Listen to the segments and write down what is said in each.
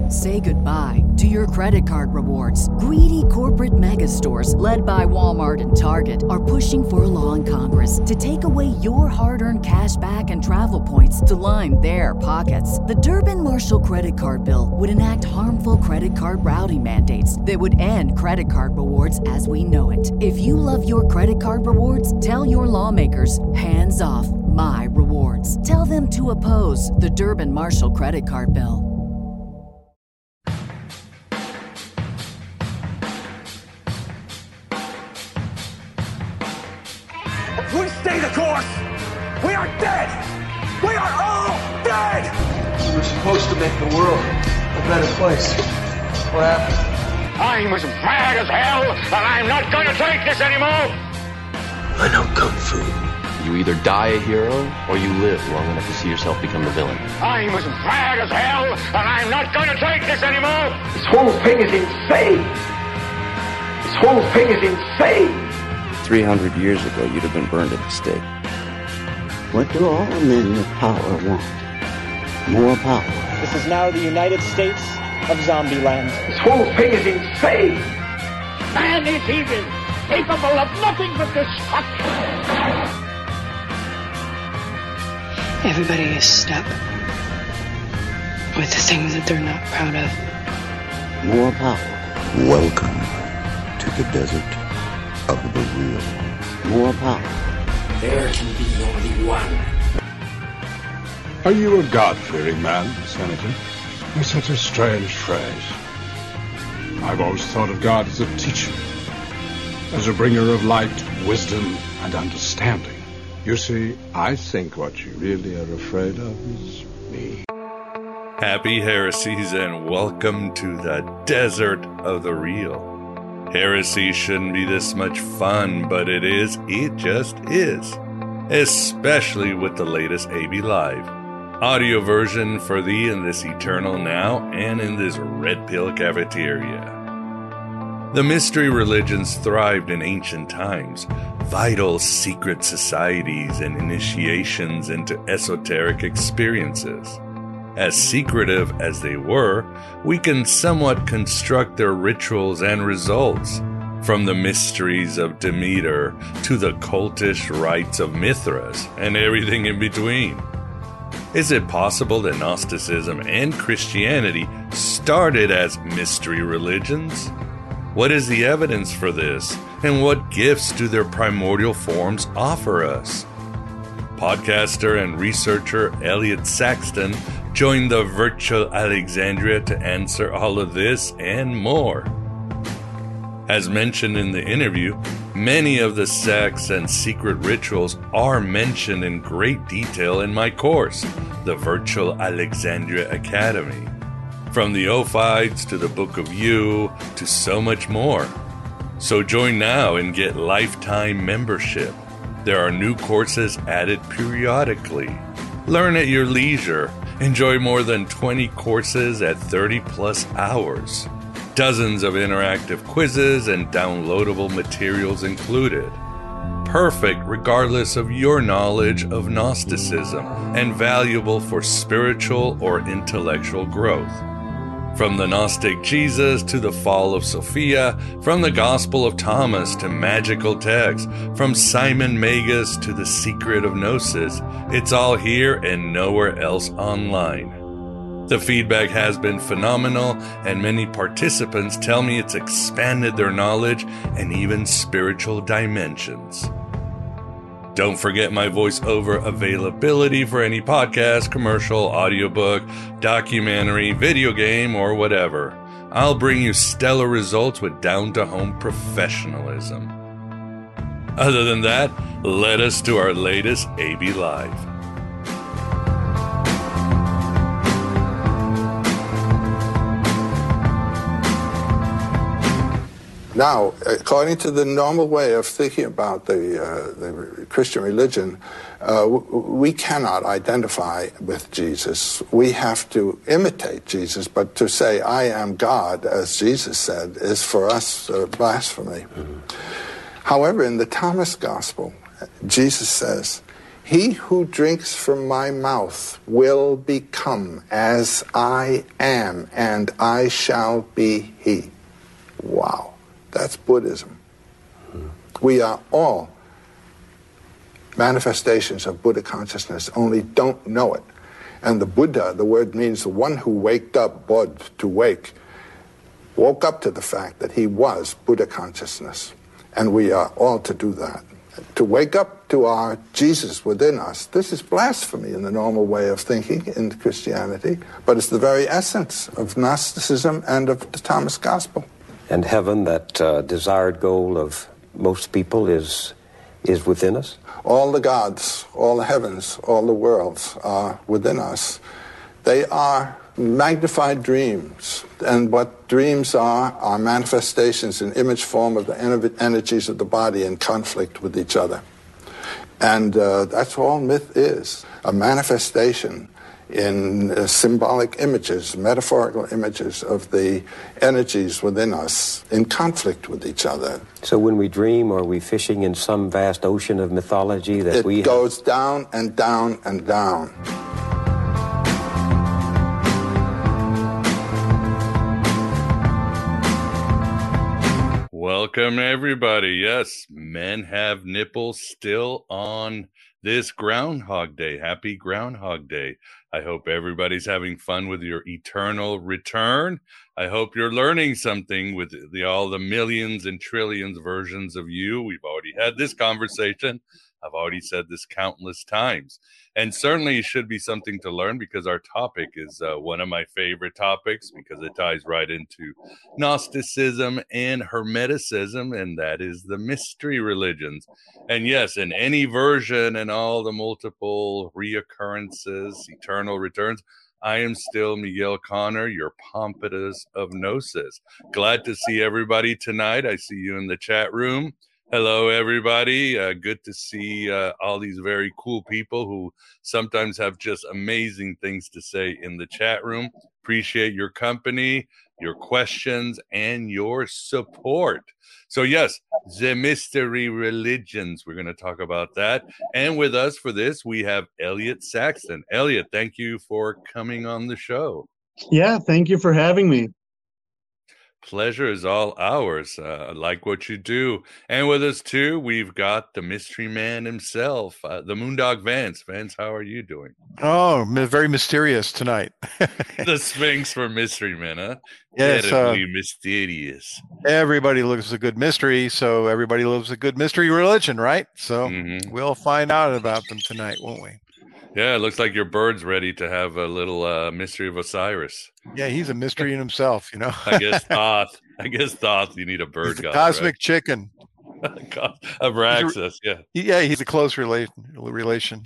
Say goodbye to your credit card rewards. Greedy corporate mega stores, led by Walmart and Target, are pushing for a law in Congress to take away your hard-earned cash back and travel points to line their pockets. The Durbin-Marshall credit card bill would enact harmful credit card routing mandates that would end credit card rewards as we know it. If you love your credit card rewards, tell your lawmakers, hands off my rewards. Tell them to oppose the Durbin-Marshall credit card bill. We stay the course. We are dead. We are all dead. We're supposed to make the world a better place. What happened? I'm as mad as hell, and I'm not going to take this anymore. I know Kung Fu. You either die a hero, or you live long enough to see yourself become the villain. I'm as mad as hell, and I'm not going to take this anymore. This whole thing is insane. This whole thing is insane. 300 years ago, you'd have been burned at the stake. What do all men with power want? More power. This is now the United States of Zombieland. This whole thing is insane. Man is evil, capable of nothing but destruction. Everybody is stuck with the things that they're not proud of. More power. Welcome to the desert of the real. More power. There can be only one. Are you a God-fearing man, Senator? It's such a strange phrase. I've always thought of God as a teacher, as a bringer of light, wisdom, and understanding. You see, I think what you really are afraid of is me. Happy heresies and welcome to the desert of the real. Heresy shouldn't be this much fun, but it is. It just is. Especially with the latest AB Live. Audio version for thee in this eternal now and in this red pill cafeteria. The mystery religions thrived in ancient times. Vital secret societies and initiations into esoteric experiences. As secretive as they were, we can somewhat construct their rituals and results, from the mysteries of Demeter to the cultish rites of Mithras and everything in between. Is it possible that Gnosticism and Christianity started as mystery religions? What is the evidence for this, and what gifts do their primordial forms offer us? Podcaster and researcher Elliot Saxton joined the virtual Alexandria to answer all of this and more. As mentioned in the interview, many of the sects and secret rituals are mentioned in great detail in my course, the Virtual Alexandria Academy. From the Ophites to the Book of You to so much more. So join now and get lifetime membership. There are new courses added periodically. Learn at your leisure. Enjoy more than 20 courses at 30 plus hours. Dozens of interactive quizzes and downloadable materials included. Perfect regardless of your knowledge of Gnosticism and valuable for spiritual or intellectual growth. From the Gnostic Jesus to the fall of Sophia, from the Gospel of Thomas to magical texts, from Simon Magus to the secret of Gnosis, it's all here and nowhere else online. The feedback has been phenomenal, and many participants tell me it's expanded their knowledge and even spiritual dimensions. Don't forget my voiceover availability for any podcast, commercial, audiobook, documentary, video game, or whatever. I'll bring you stellar results with down-to-home professionalism. Other than that, let us to our latest AB Live. Now, according to the normal way of thinking about the Christian religion, we cannot identify with Jesus. We have to imitate Jesus, but to say, I am God, as Jesus said, is for us blasphemy. Mm-hmm. However, in the Thomas Gospel, Jesus says, He who drinks from my mouth will become as I am, and I shall be he. Wow, that's Buddhism. We are all manifestations of Buddha consciousness, only don't know it. And the Buddha, the word means the one who waked up, bod, to wake, woke up to the fact that he was Buddha consciousness. And we are all to do that. To wake up to our Jesus within us. This is blasphemy in the normal way of thinking in Christianity, but it's the very essence of Gnosticism and of the Thomas Gospel. And heaven, that desired goal of most people, is within us? All the gods, all the heavens, all the worlds are within us. They are magnified dreams. And what dreams are manifestations in image form of the energies of the body in conflict with each other. And that's all myth is, a manifestation in symbolic images, metaphorical images of the energies within us in conflict with each other. So when we dream, are we fishing in some vast ocean of mythology that it goes down and down and down. Welcome, everybody. Yes, men have nipples still on this Groundhog Day. Happy Groundhog Day. I hope everybody's having fun with your eternal return. I hope you're learning something with all the millions and trillions versions of you. We've already had this conversation. I've already said this countless times. And certainly it should be something to learn, because our topic is one of my favorite topics, because it ties right into Gnosticism and Hermeticism, and that is the mystery religions. And yes, in any version and all the multiple reoccurrences, eternal returns, I am still Miguel Connor, your Pompatus of Gnosis. Glad to see everybody tonight. I see you in the chat room. Hello, everybody. Good to see all these very cool people who sometimes have just amazing things to say in the chat room. Appreciate your company, your questions, and your support. So yes, the mystery religions. We're going to talk about that. And with us for this, we have Elliot Saxton. Elliot, thank you for coming on the show. Yeah, thank you for having me. Pleasure is all ours. I like what you do. And with us, too, we've got the mystery man himself, the Moondog Vance. Vance, how are you doing? Oh, very mysterious tonight. The Sphinx for mystery men, huh? Yes. Incredibly mysterious. Everybody loves a good mystery, so everybody loves a good mystery religion, right? So we'll find out about them tonight, won't we? Yeah, it looks like your bird's ready to have a little mystery of Osiris. Yeah, he's a mystery in himself, you know. I guess Thoth, you need a bird god. Cosmic right? Chicken. Abraxas, yeah. Yeah, he's a close relation.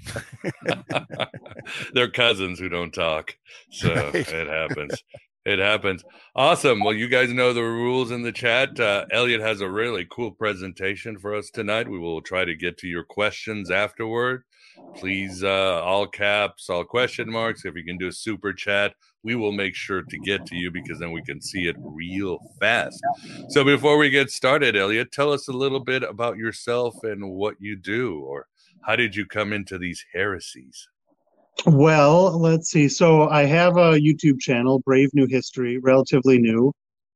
They're cousins who don't talk. So right. It happens. It happens. Awesome. Well, you guys know the rules in the chat. Elliot has a really cool presentation for us tonight. We will try to get to your questions afterward. Please, all caps, all question marks. If you can do a super chat, we will make sure to get to you, because then we can see it real fast. So before we get started, Elliot, tell us a little bit about yourself and what you do, or how did you come into these heresies? Well, let's see. So I have a YouTube channel, Brave New History, relatively new.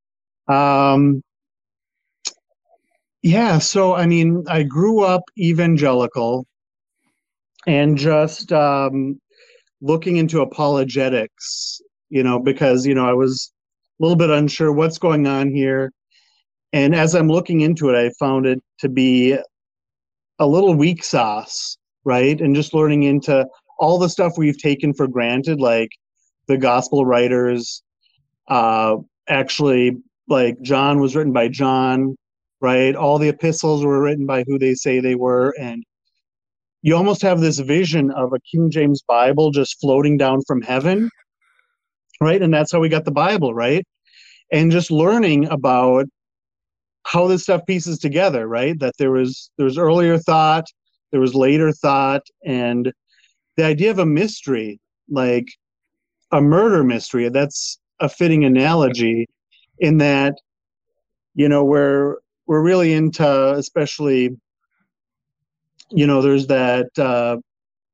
Yeah, so I mean, I grew up evangelical and just looking into apologetics, you know, because, you know, I was a little bit unsure what's going on here. And as I'm looking into it, I found it to be a little weak sauce, right? And just learning into all the stuff we've taken for granted, like the gospel writers, actually, like John was written by John, right? All the epistles were written by who they say they were. And you almost have this vision of a King James Bible just floating down from heaven, right? And that's how we got the Bible, right? And just learning about how this stuff pieces together, right? That there was earlier thought, there was later thought, and the idea of a mystery, like a murder mystery, that's a fitting analogy in that, you know, we're really into, especially, you know, there's that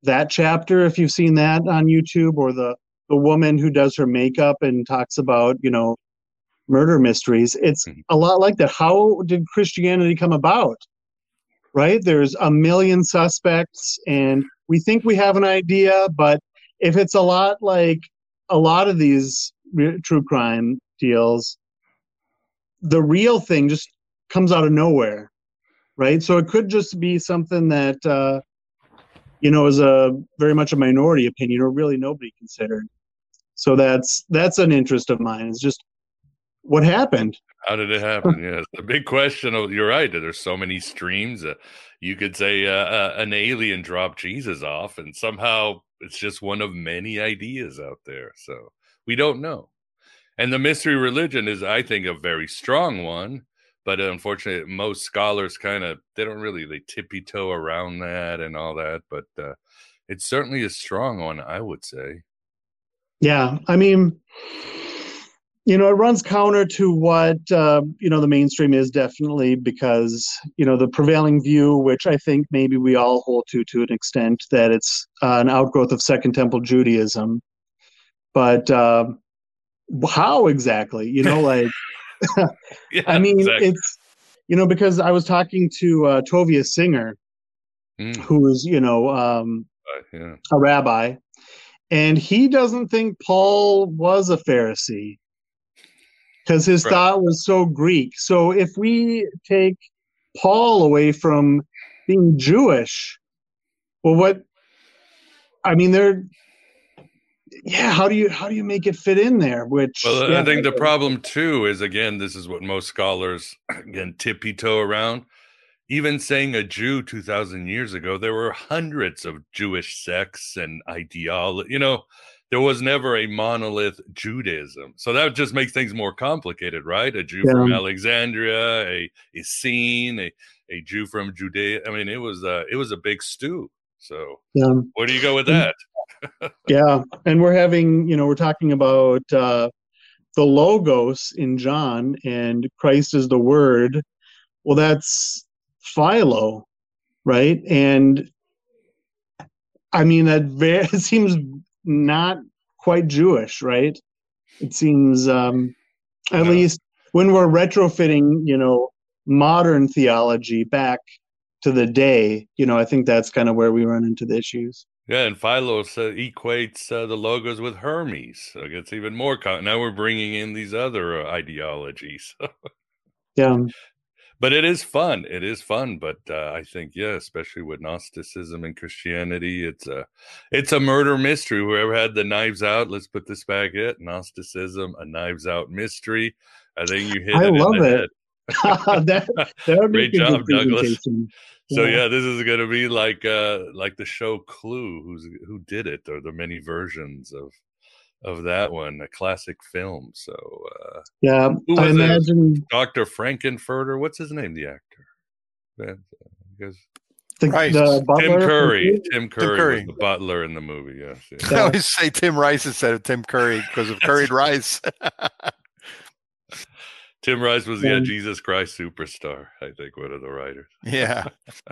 that chapter, if you've seen that on YouTube, or the woman who does her makeup and talks about, murder mysteries. It's a lot like that. How did Christianity come about? Right? There's a million suspects, and we think we have an idea, but if it's a lot like a lot of these true crime deals, the real thing just comes out of nowhere, right? So it could just be something that, is a very much a minority opinion, or really nobody considered. So that's an interest of mine. It's just what happened. How did it happen? Yes, the big question. You're right. There's so many streams. You could say an alien dropped Jesus off, and somehow it's just one of many ideas out there. So we don't know. And the mystery religion is, I think, a very strong one. But unfortunately, most scholars they tippy-toe around that and all that. But it's certainly a strong one, I would say. Yeah, I mean, it runs counter to what, the mainstream is, definitely, because, the prevailing view, which I think maybe we all hold to an extent, that it's an outgrowth of Second Temple Judaism. But how exactly? Yeah, I mean, exactly. It's, because I was talking to Tovia Singer, who is, a rabbi, and he doesn't think Paul was a Pharisee because his thought was so Greek. So if we take Paul away from being Jewish, well, how do you make it fit in there? I think the problem too is, again, this is what most scholars tippy-toe around. Even saying a Jew 2,000 years ago, there were hundreds of Jewish sects and ideology. There was never a monolith Judaism. So that just makes things more complicated, right? A Jew from Alexandria, a Essene, a Jew from Judea. I mean, it was a big stew. So where do you go with that? Yeah. And we're talking about the Logos in John, and Christ is the Word. Well, that's Philo, right? And I mean, it seems not quite Jewish, right? It seems, at least when we're retrofitting, modern theology back to the day, I think that's kind of where we run into the issues. Yeah, and Philo equates the Logos with Hermes. So it's even more. Now we're bringing in these other ideologies. Yeah. But it is fun. It is fun. But I think, especially with Gnosticism and Christianity, it's a murder mystery. Whoever had the Knives Out, let's put this back at Gnosticism, a Knives Out mystery. I think you hit it in the head. that would be Great job, Douglas. Yeah. So this is going to be like the show Clue, who did it, or the many versions of that one, a classic film. So I imagine Dr. Frankenfurter. What's his name? The actor. the butler, Tim Curry was the butler in the movie. Yes. I always say Tim Rice instead of Tim Curry because of curried rice. Tim Rice was Jesus Christ Superstar, I think, one of the writers. Yeah.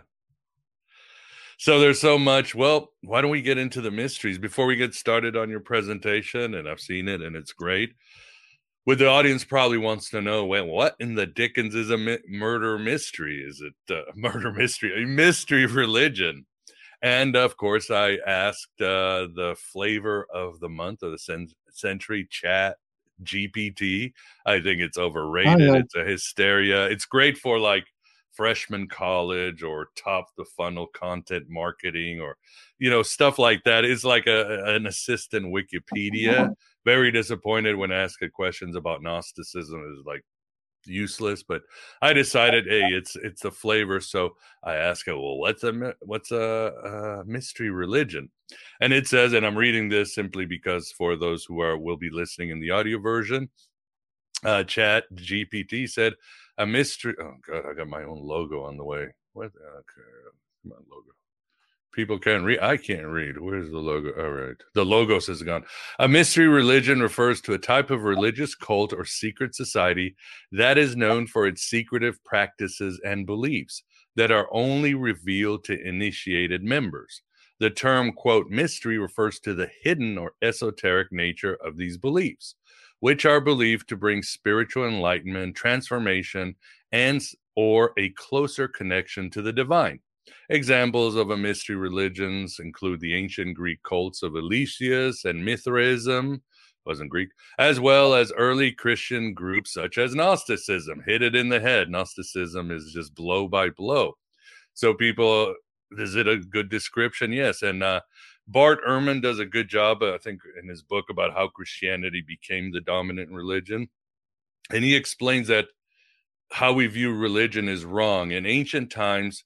So there's so much. Well, why don't we get into the mysteries before we get started on your presentation? And I've seen it, and it's great. The audience probably wants to know, well, what in the dickens is a murder mystery? Is it a murder mystery, a mystery religion? And, of course, I asked the flavor of the month of the century, Chat GPT. I think it's overrated. It's a hysteria. It's great for freshman college or top the funnel content marketing or stuff like that. It's like an assistant Wikipedia. Very disappointed when asked questions about Gnosticism. Is useless, but I decided, hey, it's the flavor. So I asked her, well, what's a mystery religion? And it says, and I'm reading this simply because for those who will be listening in the audio version, Chat GPT said a mystery. Oh God, I got my own logo on the way. What? Okay, my logo. People can't read. I can't read. Where's the logo? All right. The logos is gone. A mystery religion refers to a type of religious cult or secret society that is known for its secretive practices and beliefs that are only revealed to initiated members. The term, quote, mystery refers to the hidden or esoteric nature of these beliefs, which are believed to bring spiritual enlightenment, transformation, and or a closer connection to the divine. Examples of a mystery religions include the ancient Greek cults of Eleusis and Mithraism, wasn't Greek, as well as early Christian groups such as Gnosticism. Hit it in the head. Gnosticism is just blow by blow. So people, is it a good description? Yes. And Bart Ehrman does a good job, I think, in his book about how Christianity became the dominant religion. And he explains that how we view religion is wrong. In ancient times,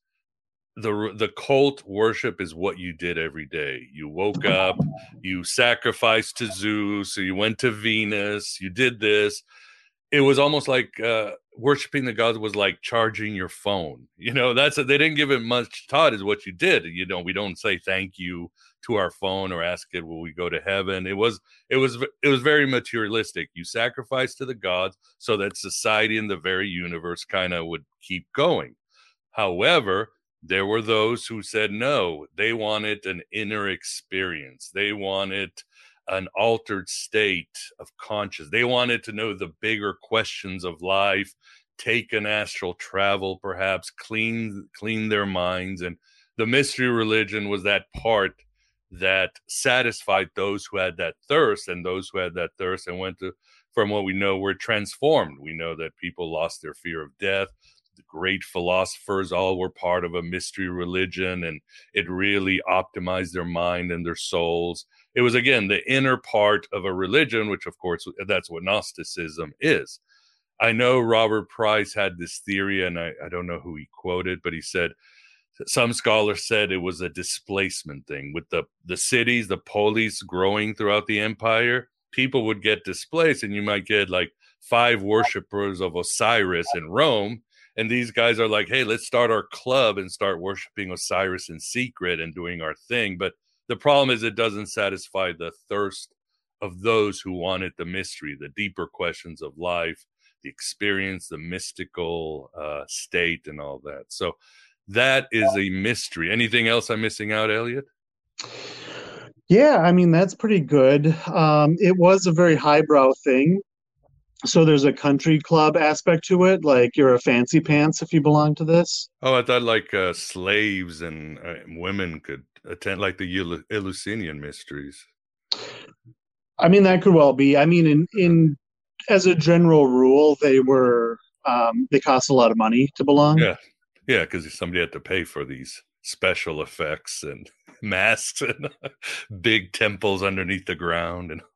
the cult worship is what you did every day. You woke up, you sacrificed to Zeus, or you went to Venus, you did this. It was almost like worshiping the gods was like charging your phone. You know, they didn't give it much thought is what you did. You know, we don't say thank you to our phone or ask it, will we go to heaven? It was very materialistic. You sacrifice to the gods so that society and the very universe kind of would keep going. However, there were those who said no, they wanted an inner experience. They wanted an altered state of consciousness. They wanted to know the bigger questions of life, take an astral travel, perhaps clean their minds. And the mystery religion was that part that satisfied those who had that thirst, and those who had that thirst and went to, from what we know, were transformed. We know that people lost their fear of death. The great philosophers all were part of a mystery religion, and it really optimized their mind and their souls. It was, again, the inner part of a religion, which, of course, that's what Gnosticism is. I know Robert Price had this theory, and I don't know who he quoted, but he said, some scholars said it was a displacement thing. With the cities, the polis growing throughout the empire, people would get displaced, and you might get like 5 worshipers of Osiris in Rome. And these guys are like, hey, let's start our club and start worshiping Osiris in secret and doing our thing. But the problem is it doesn't satisfy the thirst of those who wanted the mystery, the deeper questions of life, the experience, the mystical state and all that. So that is a mystery. Anything else I'm missing out, Elliot? Yeah, I mean, that's pretty good. It was a very highbrow thing. So there's a country club aspect to it, like you're a fancy pants if you belong to this. Oh, I thought like slaves and women could attend, like the Eleusinian mysteries. I mean, that could well be. I mean, in as a general rule, they cost a lot of money to belong. Yeah, because somebody had to pay for these special effects and masks and big temples underneath the ground and.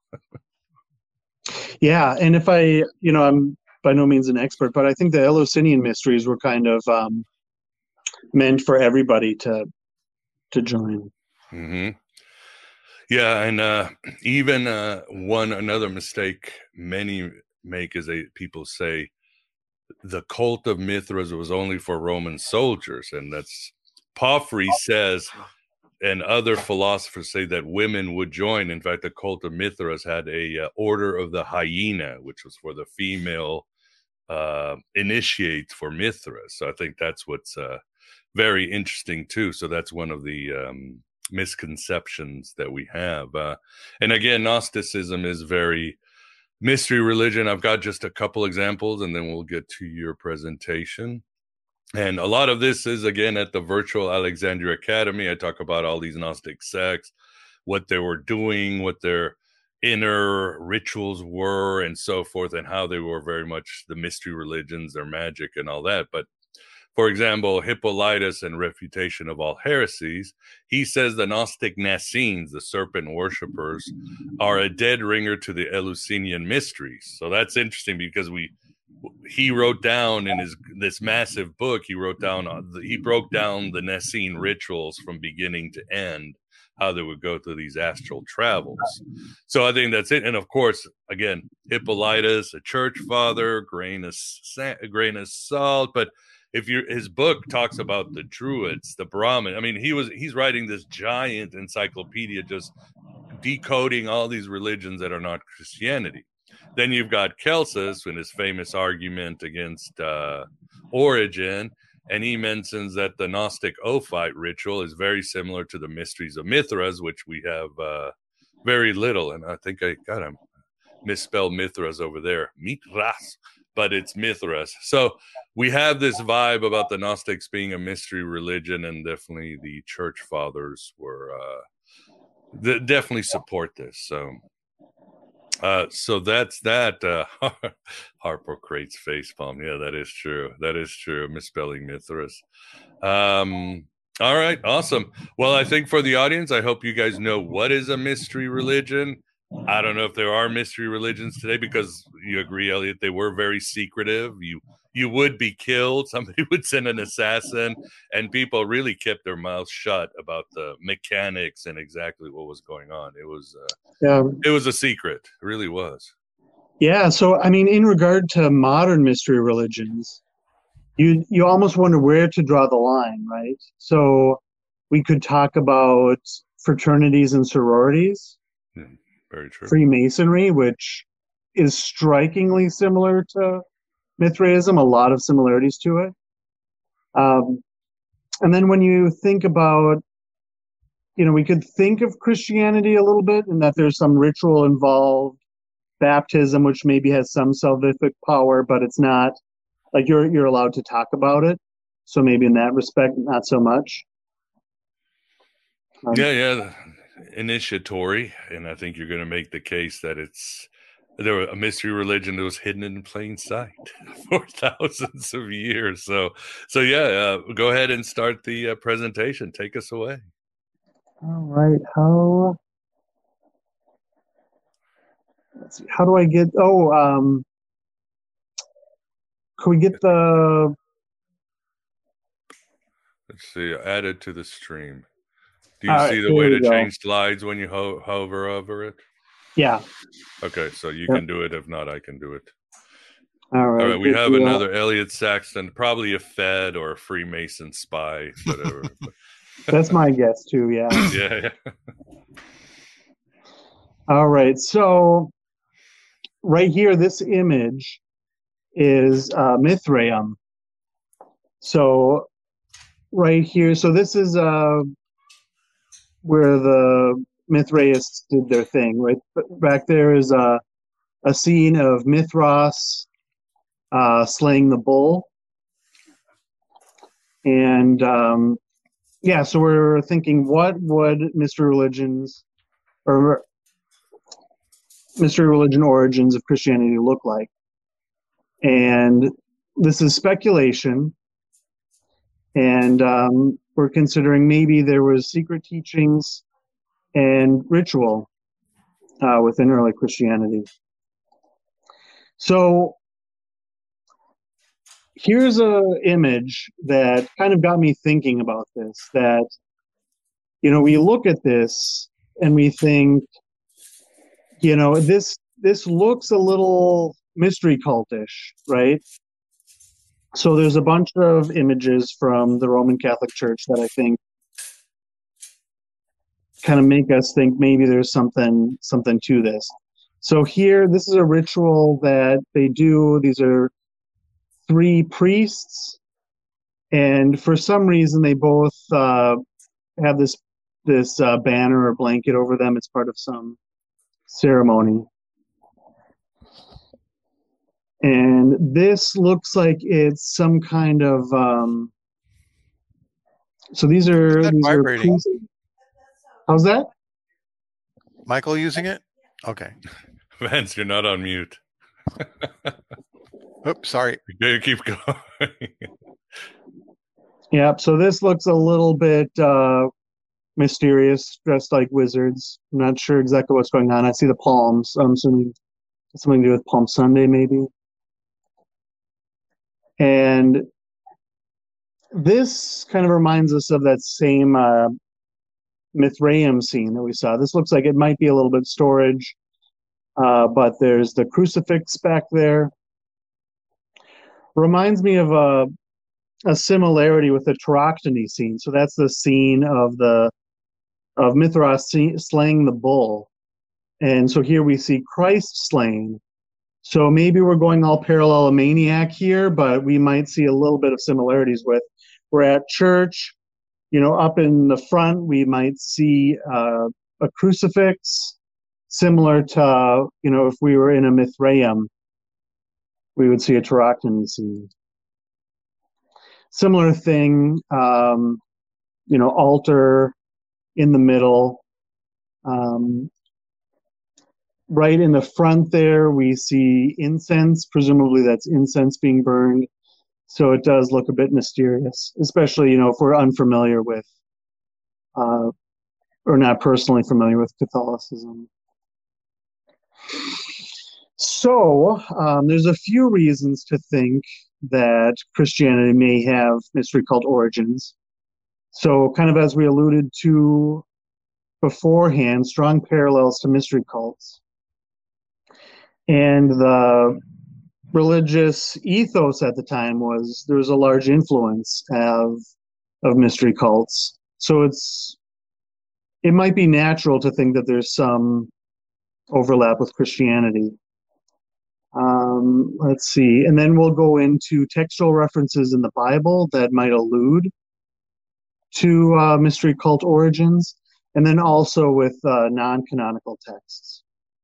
Yeah, and if I'm by no means an expert, but I think the Eleusinian mysteries were kind of meant for everybody to join. Mm-hmm. Yeah, and even another mistake many make is people say the cult of Mithras was only for Roman soldiers, and that's Porphyry says. And other philosophers say that women would join. In fact, the cult of Mithras had a order of the hyena, which was for the female initiates for Mithras. So I think that's what's very interesting too. So that's one of the misconceptions that we have. And again, Gnosticism is very mystery religion. I've got just a couple examples, and then we'll get to your presentation. And a lot of this is, again, at the virtual Alexandria Academy. I talk about all these Gnostic sects, what they were doing, what their inner rituals were, and so forth, and how they were very much the mystery religions, their magic and all that. But, for example, Hippolytus in Refutation of All Heresies, he says the Gnostic Nascenes, the serpent worshippers, are a dead ringer to the Eleusinian mysteries. So that's interesting because he wrote down in this massive book, he broke down the Nicene rituals from beginning to end, how they would go through these astral travels. So I think that's it. And of course, again, Hippolytus, a church father, grain of salt. But his book talks about the Druids, the Brahmin. I mean, he's writing this giant encyclopedia, just decoding all these religions that are not Christianity. Then you've got Celsus in his famous argument against Origen, And he mentions that the Gnostic Ophite ritual is very similar to the mysteries of Mithras, which we have very little. And I think I got him misspelled Mithras over there. Mithras, but it's Mithras. So we have this vibe about the Gnostics being a mystery religion, and definitely the church fathers were definitely support this. So that's that. Harpocrates facepalm. Yeah, that is true. That is true. Misspelling Mithras. All right, awesome. Well, I think for the audience, I hope you guys know what is a mystery religion. I don't know if there are mystery religions today, because you agree, Elliot, they were very secretive. You would be killed. Somebody would send an assassin, and people really kept their mouths shut about the mechanics and exactly what was going on. It was a secret. It really was. Yeah. So, I mean, in regard to modern mystery religions, you almost wonder where to draw the line, right? So we could talk about fraternities and sororities. Very true. Freemasonry, which is strikingly similar to Mithraism, a lot of similarities to it. And then when you think about, we could think of Christianity a little bit in that there's some ritual involved, baptism, which maybe has some salvific power, but it's not like you're allowed to talk about it. So maybe in that respect, not so much. Yeah. Initiatory, and I think you're going to make the case that there was a mystery religion that was hidden in plain sight for thousands of years. So yeah, go ahead and start the presentation. Take us away. All right. Let's see. How do I get? Can we get the? Let's see. Add it to the stream. Do you see the way to change slides when you hover over it? Yeah. Okay, so you can do it. If not, I can do it. All right. We have another Elliot Saxton, probably a Fed or a Freemason spy, whatever. That's my guess too. Yeah. Yeah. All right. So right here, this image is Mithraeum. So right here, so this is where the Mithraists did their thing, right? Back there is a scene of Mithras slaying the bull. And so we're thinking, what would mystery religion origins of Christianity look like? And this is speculation. And we're considering maybe there was secret teachings and ritual within early Christianity. So here's an image that kind of got me thinking about this, that, we look at this and we think, this looks a little mystery cultish, right? So there's a bunch of images from the Roman Catholic Church that I think kind of make us think maybe there's something to this. So here, this is a ritual that they do. These are 3 priests, and for some reason they both have this banner or blanket over them. It's part of some ceremony. And this looks like it's some kind of so these are vibrating. How's that? Michael using it? Okay. Vance, you're not on mute. Oops, sorry. You keep going. Yeah, so this looks a little bit mysterious, dressed like wizards. I'm not sure exactly what's going on. I see the palms. I'm assuming something to do with Palm Sunday, maybe. And this kind of reminds us of that same Mithraeum scene that we saw. This looks like it might be a little bit storage, but there's the crucifix back there. Reminds me of a similarity with the Tauroctony scene. So that's the scene of Mithras slaying the bull. And so here we see Christ slain. So maybe we're going all parallelomaniac here, but we might see a little bit of similarities with we're at church, up in the front, we might see a crucifix, similar to, if we were in a Mithraeum, we would see a Tauroctony scene. Similar thing, altar in the middle. Right in the front there, we see incense. Presumably that's incense being burned. So it does look a bit mysterious, especially, if we're unfamiliar with, or not personally familiar with Catholicism. So there's a few reasons to think that Christianity may have mystery cult origins. So kind of as we alluded to beforehand, strong parallels to mystery cults. And the religious ethos at the time was there was a large influence of mystery cults. So it might be natural to think that there's some overlap with Christianity. Let's see. And then we'll go into textual references in the Bible that might allude to mystery cult origins, and then also with non-canonical texts.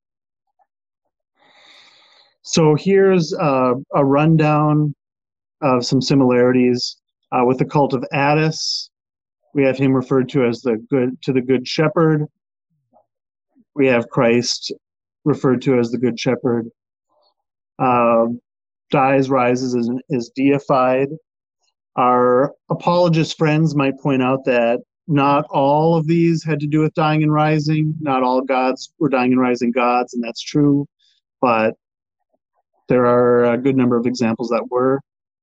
So here's a rundown of some similarities with the cult of Attis. We have him referred to as the Good Shepherd. We have Christ referred to as the Good Shepherd. Dies, rises, is deified. Our apologist friends might point out that not all of these had to do with dying and rising. Not all gods were dying and rising gods, and that's true. But there are a good number of examples that were.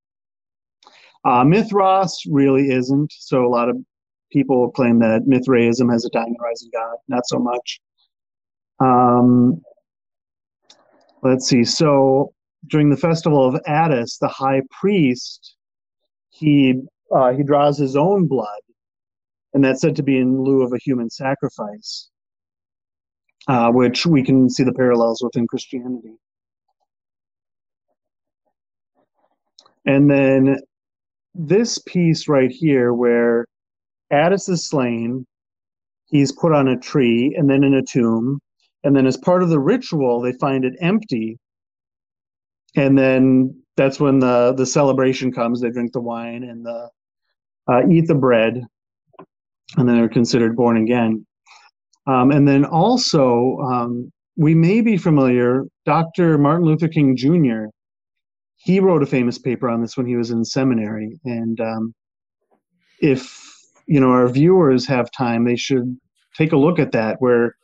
Mithras really isn't. So a lot of people claim that Mithraism has a dying and rising god. Not so much. Let's see. So during the festival of Attis, the high priest, he draws his own blood, and that's said to be in lieu of a human sacrifice, which we can see the parallels within Christianity. And then this piece right here, where Attis is slain, he's put on a tree and then in a tomb, and then as part of the ritual, they find it empty. And then that's when the celebration comes. They drink the wine and eat the bread, and then they're considered born again. And then also, we may be familiar, Dr. Martin Luther King Jr., he wrote a famous paper on this when he was in seminary. And if our viewers have time, they should take a look at that, where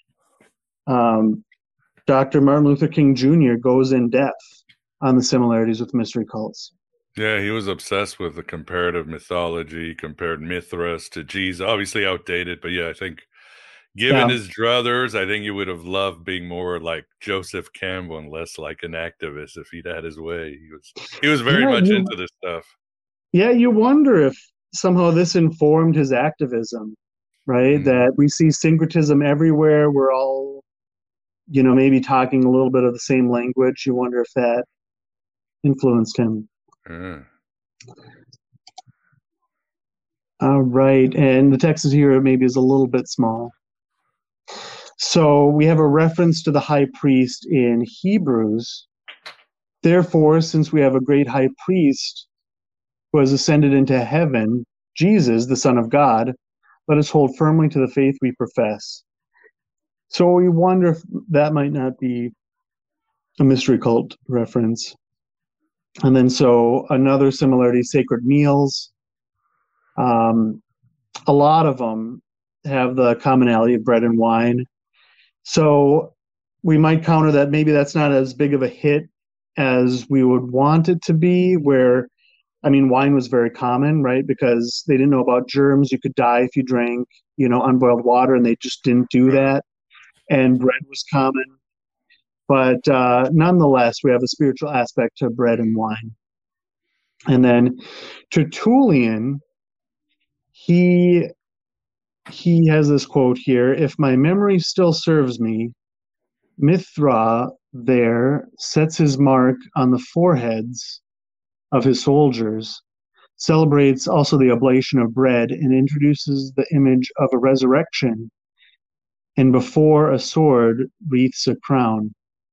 Dr. Martin Luther King Jr. goes in depth on the similarities with mystery cults. Yeah, he was obsessed with the comparative mythology, compared Mithras to Jesus. Obviously outdated, but yeah, I think given his druthers, I think he would have loved being more like Joseph Campbell and less like an activist if he'd had his way. He was very much into this stuff. Yeah, you wonder if somehow this informed his activism, right? That we see syncretism everywhere. We're all, maybe talking a little bit of the same language. You wonder if that influenced him. All right, and the text here maybe is a little bit small. So we have a reference to the high priest in Hebrews. Therefore, since we have a great high priest who has ascended into heaven, Jesus, the Son of God, let us hold firmly to the faith we profess. So we wonder if that might not be a mystery cult reference. And then so another similarity, sacred meals. A lot of them have the commonality of bread and wine. So we might counter that maybe that's not as big of a hit as we would want it to be, where, wine was very common, right? Because they didn't know about germs. You could die if you drank, unboiled water, and they just didn't do that. And bread was common. But nonetheless, we have a spiritual aspect to bread and wine. And then Tertullian, he has this quote here: "If my memory still serves me, Mithra there sets his mark on the foreheads of his soldiers, celebrates also the oblation of bread and introduces the image of a resurrection, and before a sword wreathes a crown.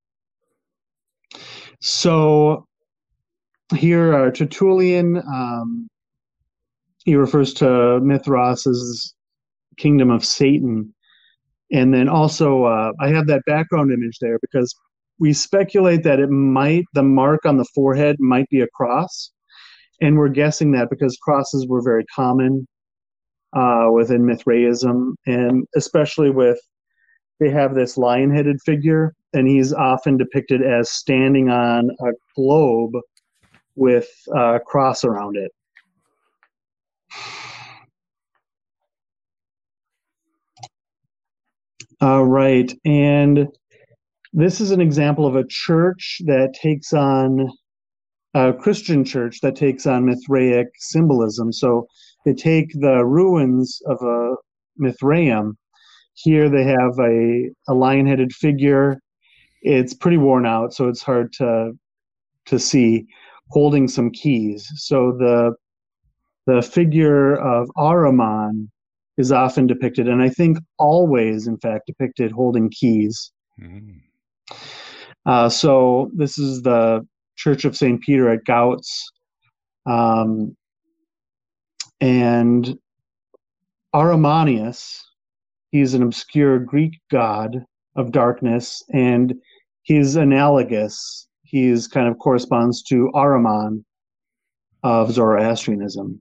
So here, Tertullian, he refers to Mithras as kingdom of Satan. And then also, I have that background image there because we speculate that the mark on the forehead might be a cross. And we're guessing that because crosses were very common within Mithraism, and especially they have this lion-headed figure, and he's often depicted as standing on a globe with a cross around it. All right, and this is an example of a church that takes on a Christian church that takes on Mithraic symbolism. So they take the ruins of a Mithraeum. Here they have a lion-headed figure. It's pretty worn out, so it's hard to see, holding some keys. So the figure of Ahriman is often depicted, and I think always, in fact, depicted holding keys. So this is the Church of St. Peter at Gouts. And Ahrimanius, he's an obscure Greek god of darkness, and he's analogous. He's kind of corresponds to Ahriman of Zoroastrianism.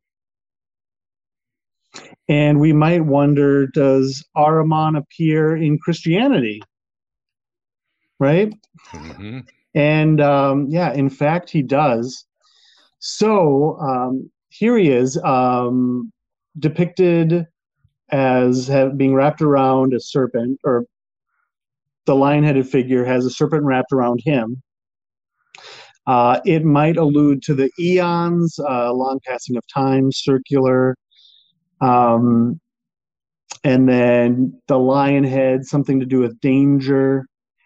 And we might wonder, does Ahriman appear in Christianity? Right? Mm-hmm. And yeah, in fact, he does. So here he is, depicted as being wrapped around a serpent, or the lion-headed figure has a serpent wrapped around him. It might allude to the eons, long passing of time, circular, and then the lion head, something to do with danger.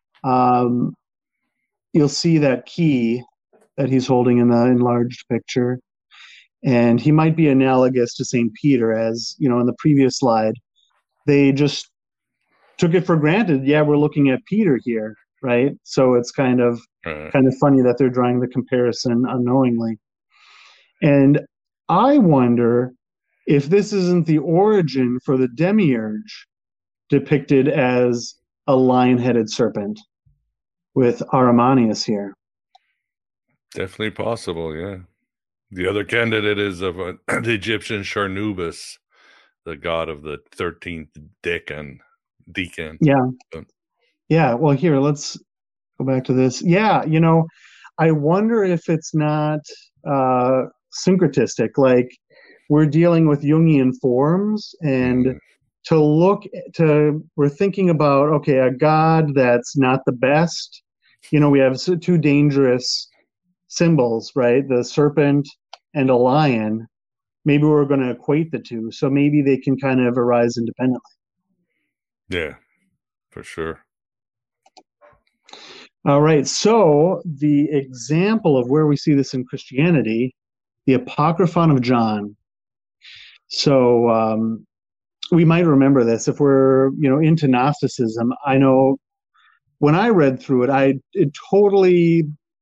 You'll see that key that he's holding in the enlarged picture. And he might be analogous to St. Peter, as, you know, in the previous slide. They just took it for granted. Yeah, we're looking at Peter here, right? So it's kind of funny that they're drawing the comparison unknowingly. And I wonder if this isn't the origin for the demiurge depicted as a lion-headed serpent with Ahrimanius here. Definitely possible, yeah. The other candidate is of the Egyptian Charnubis, the god of the 13th decan. Yeah. Yeah, well, here, let's go back to this. Yeah, you know, I wonder if it's not syncretistic, like we're dealing with Jungian forms, and we're thinking about, okay, a god that's not the best. You know, we have two dangerous symbols, right? The serpent and a lion. Maybe we're going to equate the two, so maybe they can kind of arise independently. Yeah, for sure. All right, so the example of where we see this in Christianity, the Apocryphon of John. So we might remember this if we're, you know, into Gnosticism. I know when I read through it, it totally,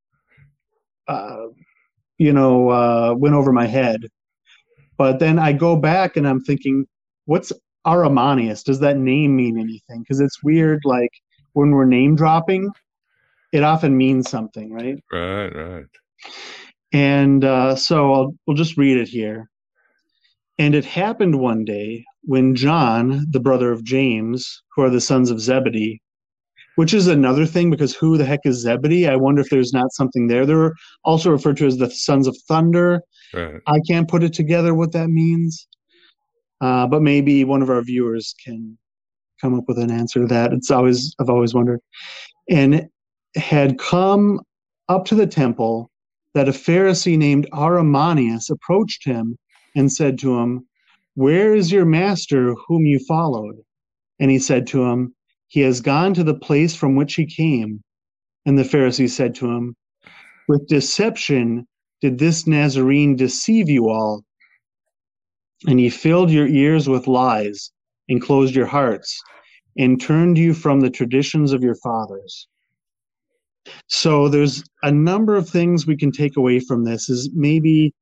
went over my head. But then I go back and I'm thinking, what's Ahrimanius? Does that name mean anything? Because it's weird, like when we're name dropping, it often means something, right? Right. And so we'll just read it here. And it happened one day when John, the brother of James, who are the sons of Zebedee, which is another thing, because who the heck is Zebedee? I wonder if there's not something there. They're also referred to as the sons of thunder. Right. I can't put it together what that means. But maybe one of our viewers can come up with an answer to that. I've always wondered. And had come up to the temple that a Pharisee named Ahrimanius approached him and said to him, "Where is your master whom you followed?" And he said to him, "He has gone to the place from which he came." And the Pharisee said to him, "With deception did this Nazarene deceive you all? And he filled your ears with lies and closed your hearts and turned you from the traditions of your fathers. So there's a number of things we can take away from this. Is maybe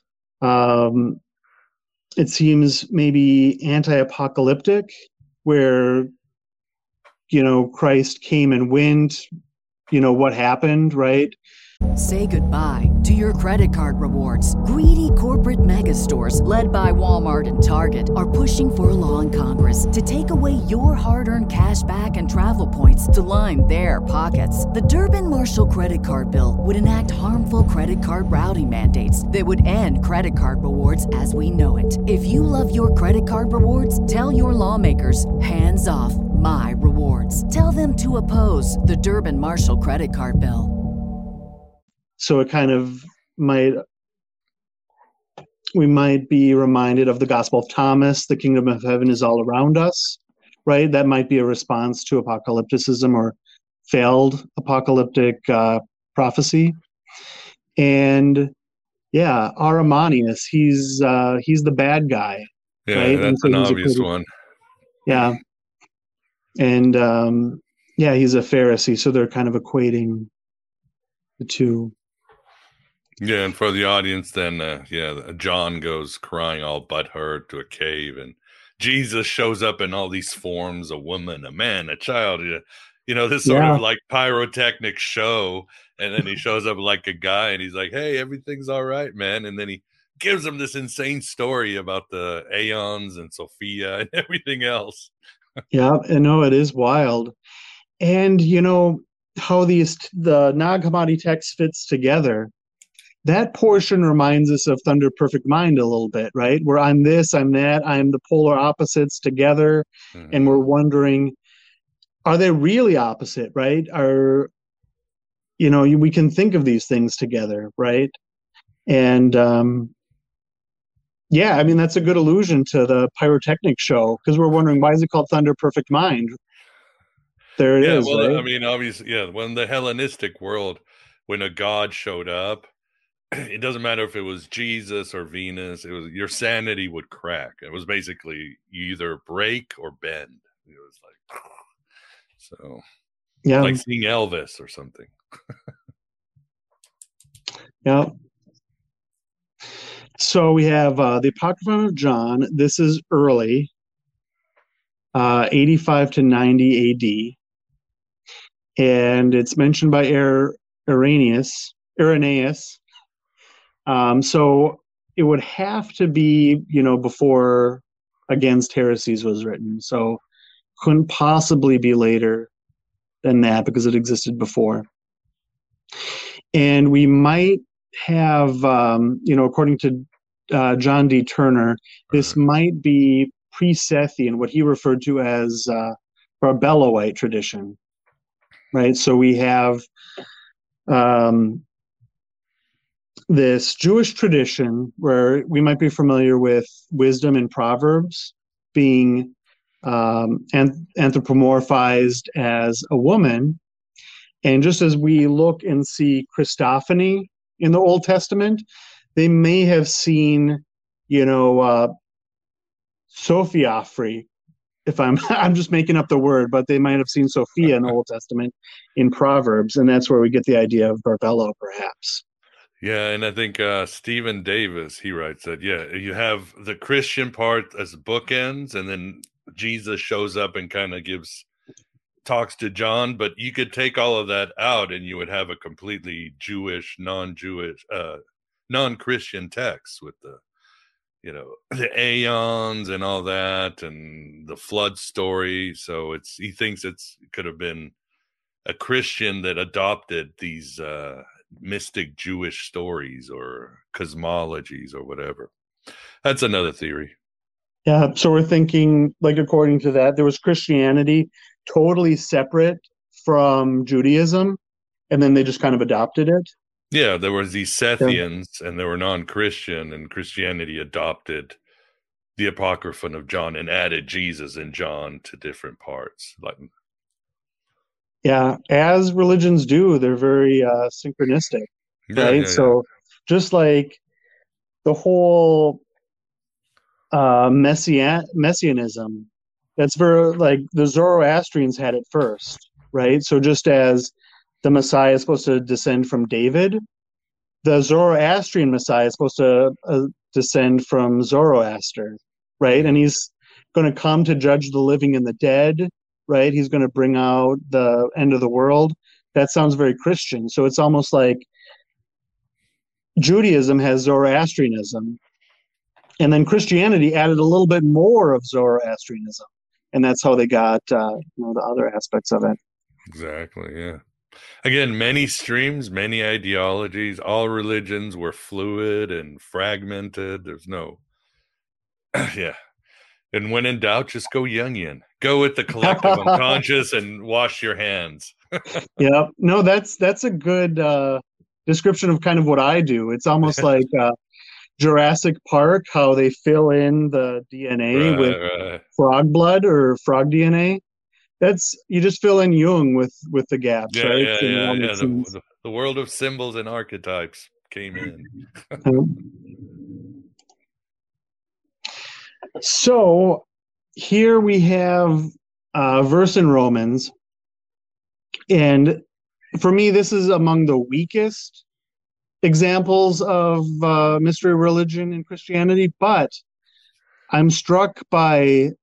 it seems maybe anti-apocalyptic, where Christ came and went, what happened, right? Say goodbye to your credit card rewards. Greedy corporate mega stores, led by Walmart and Target, are pushing for a law in Congress to take away your hard-earned cash back and travel points to line their pockets. The Durbin-Marshall credit card bill would enact harmful credit card routing mandates that would end credit card rewards as we know it. If you love your credit card rewards, tell your lawmakers, hands off my rewards. Tell them to oppose the Durbin-Marshall credit card bill. So it kind of we might be reminded of the Gospel of Thomas, the kingdom of heaven is all around us, right? That might be a response to apocalypticism or failed apocalyptic prophecy. And Arminius, he's the bad guy. Yeah, right? That's an obvious one. Yeah. And he's a Pharisee, so they're kind of equating the two. Yeah, and for the audience, then, John goes crying all butthurt to a cave, and Jesus shows up in all these forms, a woman, a man, a child, this sort of like pyrotechnic show, and then he shows up like a guy, and he's like, hey, everything's all right, man, and then he gives him this insane story about the aeons and Sophia and everything else. Yeah, I know, it is wild. And, how the Nag Hammadi text fits together. That portion reminds us of Thunder Perfect Mind a little bit, right? Where I'm this, I'm that, I'm the polar opposites together. Mm-hmm. And we're wondering, are they really opposite, right? We can think of these things together, right? And, that's a good allusion to the pyrotechnic show, because we're wondering, why is it called Thunder Perfect Mind? There it is. Well, right? Obviously, when the Hellenistic world, when a god showed up, it doesn't matter if it was Jesus or Venus, it was your sanity would crack. It was basically you either break or bend. It was like, so like seeing Elvis or something. Yeah. So we have the Apocrypha of John. This is early, 85 to 90 AD. And it's mentioned by Irenaeus. So it would have to be, before Against Heresies was written. So couldn't possibly be later than that because it existed before. And we might have, according to John D. Turner, this might be pre-Sethian, what he referred to as Barbelloite tradition, right? So we have this Jewish tradition where we might be familiar with wisdom in Proverbs being anthropomorphized as a woman. And just as we look and see Christophany in the Old Testament, they may have seen, Sophiafri, if I'm just making up the word, but they might have seen Sophia in the Old Testament in Proverbs, and that's where we get the idea of Barbello, perhaps. Yeah, and I think Stephen Davis, he writes that, you have the Christian part as bookends, and then Jesus shows up and kind of talks to John, but you could take all of that out and you would have a completely Jewish, non-Christian text with the the aeons and all that and the flood story. So he thinks it could have been a Christian that adopted these mystic Jewish stories or cosmologies or whatever. That's another theory. Yeah, so we're thinking, like, according to that, there was Christianity totally separate from Judaism, and then they just kind of adopted it. Yeah, there was these Sethians, and they were non-Christian, and Christianity adopted the Apocryphon of John and added Jesus and John to different parts. Yeah, as religions do, they're very synchronistic, right? So just like the whole messianism. That's very like the Zoroastrians had it first, right? So just as the Messiah is supposed to descend from David, the Zoroastrian Messiah is supposed to descend from Zoroaster, right? And he's going to come to judge the living and the dead, right? He's going to bring out the end of the world. That sounds very Christian. So it's almost like Judaism has Zoroastrianism, and then Christianity added a little bit more of Zoroastrianism, and that's how they got the other aspects of it. Exactly, yeah. Again, many streams, many ideologies, all religions were fluid and fragmented. There's no, yeah. And when in doubt, just go Jungian. Go with the collective unconscious and wash your hands. Yeah, no, that's a good description of kind of what I do. It's almost like Jurassic Park, how they fill in the DNA with frog blood or frog DNA. That's, you just fill in Jung with the gaps, right? Yeah. The world of symbols and archetypes came in. So here we have a verse in Romans, and for me, this is among the weakest examples of mystery religion in Christianity, but I'm struck by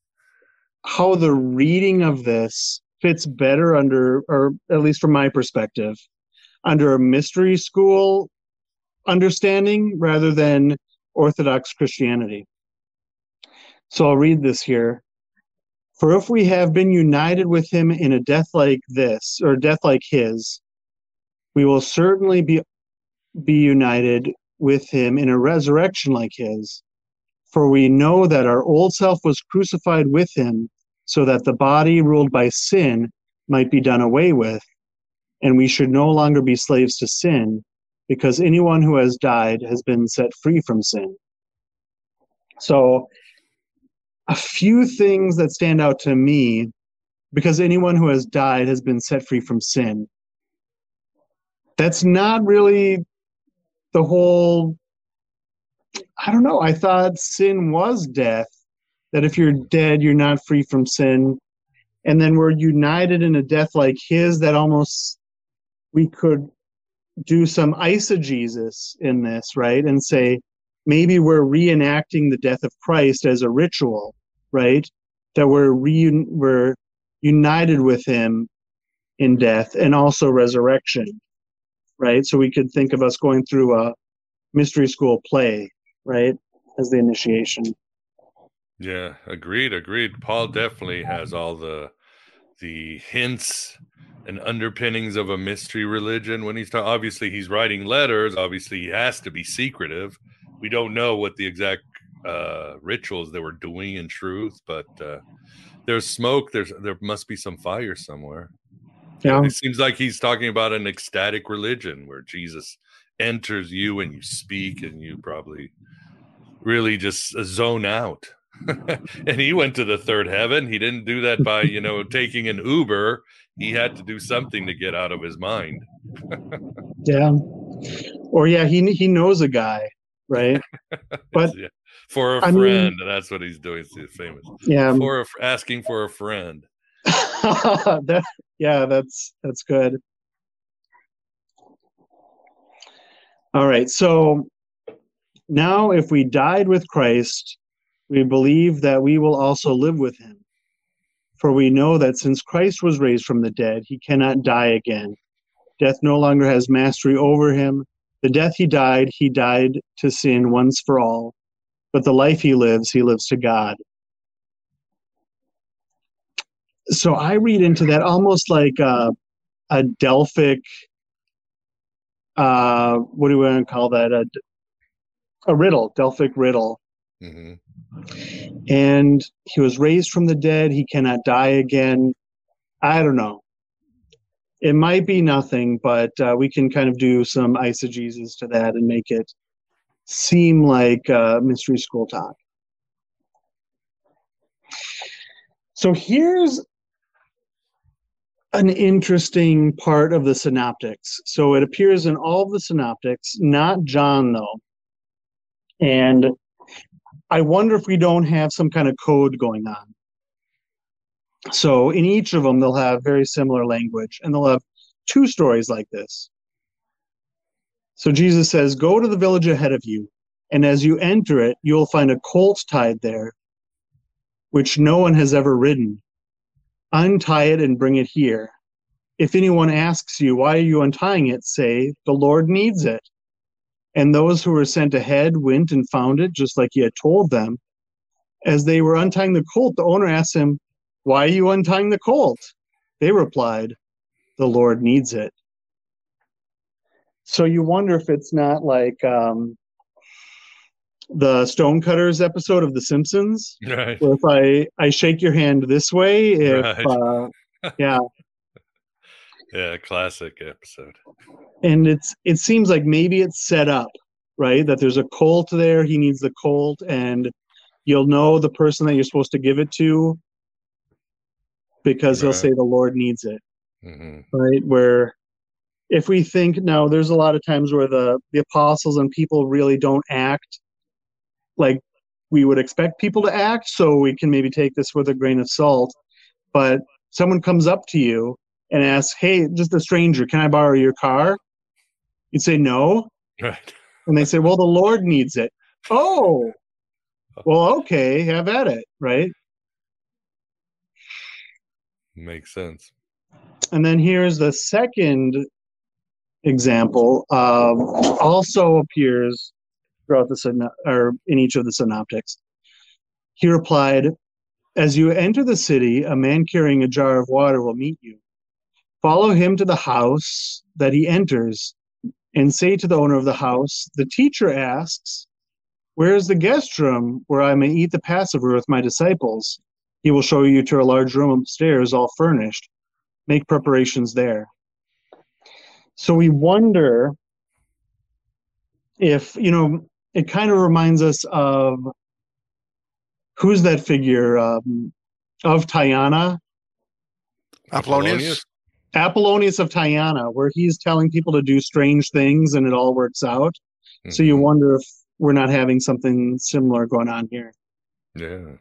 how the reading of this fits better under, or at least from my perspective, under a mystery school understanding rather than Orthodox Christianity. So I'll read this here. For if we have been united with him in a death like this, or death like his, we will certainly be united with him in a resurrection like his. For we know that our old self was crucified with him, so that the body ruled by sin might be done away with, and we should no longer be slaves to sin, because anyone who has died has been set free from sin. So, a few things that stand out to me, because anyone who has died has been set free from sin. That's not really the whole, I don't know, I thought sin was death, that if you're dead, you're not free from sin. And then we're united in a death like his, that almost we could do some eisegesis in this, right? And say, maybe we're reenacting the death of Christ as a ritual, right? That we're united with him in death and also resurrection, right? So we could think of us going through a mystery school play, right, as the initiation. Yeah, agreed. Paul definitely has all the hints and underpinnings of a mystery religion when he's obviously he's writing letters. Obviously, he has to be secretive. We don't know what the exact rituals they were doing in truth, but there's smoke. There must be some fire somewhere. Yeah, it seems like he's talking about an ecstatic religion where Jesus enters you and you speak and you probably really just zone out. And he went to the third heaven. He didn't do that by, taking an Uber. He had to do something to get out of his mind. Yeah. Or he knows a guy, right? But yeah. For a friend, that's what he's doing. He's famous. Yeah. Asking for a friend. That's good. All right. So now if we died with Christ, we believe that we will also live with him. For we know that since Christ was raised from the dead, he cannot die again. Death no longer has mastery over him. The death he died to sin once for all. But the life he lives to God. So I read into that almost like a Delphic, what do we want to call that? A riddle, Delphic riddle. Mm-hmm. And he was raised from the dead. He cannot die again. I don't know. It might be nothing, but we can kind of do some eisegesis to that and make it seem like mystery school talk. So here's an interesting part of the synoptics. So it appears in all of the synoptics, not John though. And I wonder if we don't have some kind of code going on. So in each of them, they'll have very similar language, and they'll have two stories like this. So Jesus says, "Go to the village ahead of you, and as you enter it, you'll find a colt tied there, which no one has ever ridden. Untie it and bring it here. If anyone asks you, 'Why are you untying it?' say, 'The Lord needs it.'" And those who were sent ahead went and found it, just like he had told them. As they were untying the colt, the owner asked him, "Why are you untying the colt?" They replied, "The Lord needs it." So you wonder if it's not like the Stonecutters episode of The Simpsons, right? Where if I shake your hand this way, if Right. yeah, Yeah, classic episode. and it seems like maybe it's set up, right? That there's a colt there. He needs the colt, and you'll know the person that you're supposed to give it to because he'll say the Lord needs it, right? Where if we think now, there's a lot of times where the apostles and people really don't act like we would expect people to act, so we can maybe take this with a grain of salt. But someone comes up to you and asks, "Hey, just a stranger, can I borrow your car?" You'd say no. Right. And they say, "Well, the Lord needs it." Oh, well, okay, have at it, right? Makes sense. And then here's the second example. Also appears throughout or in each of the synoptics. He replied, "As you enter the city, a man carrying a jar of water will meet you. Follow him to the house that he enters, and say to the owner of the house, 'The teacher asks, where is the guest room where I may eat the Passover with my disciples?' He will show you to a large room upstairs, all furnished. Make preparations there." So we wonder if, it kind of reminds us of, who's that figure of Tyana? Apollonius? Apollonius of Tyana, where he's telling people to do strange things and it all works out. Mm-hmm. So you wonder if we're not having something similar going on here. Yeah.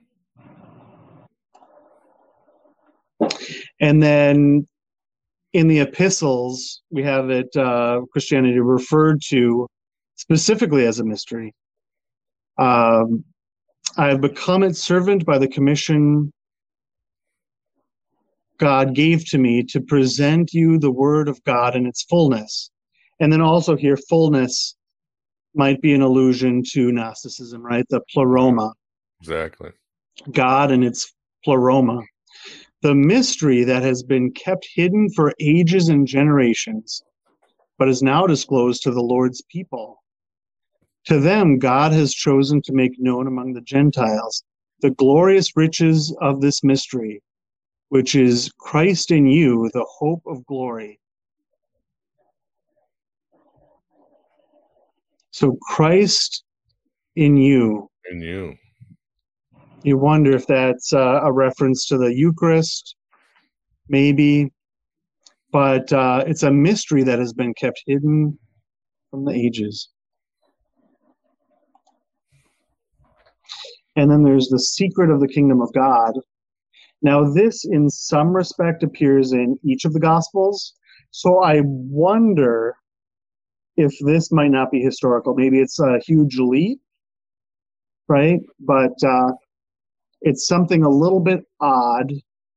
And then in the epistles, we have it, Christianity referred to specifically as a mystery. "I have become its servant by the commission God gave to me to present you the word of God in its fullness." And then also here, fullness might be an allusion to Gnosticism, right? The pleroma. Exactly. God and its pleroma. "The mystery that has been kept hidden for ages and generations, but is now disclosed to the Lord's people. To them, God has chosen to make known among the Gentiles the glorious riches of this mystery, which is Christ in you, the hope of glory." So Christ in you. In you. You wonder if that's a reference to the Eucharist, maybe. But it's a mystery that has been kept hidden from the ages. And then there's the secret of the kingdom of God. Now, this in some respect appears in each of the Gospels. So I wonder if this might not be historical. Maybe it's a huge leap, right? But it's something a little bit odd.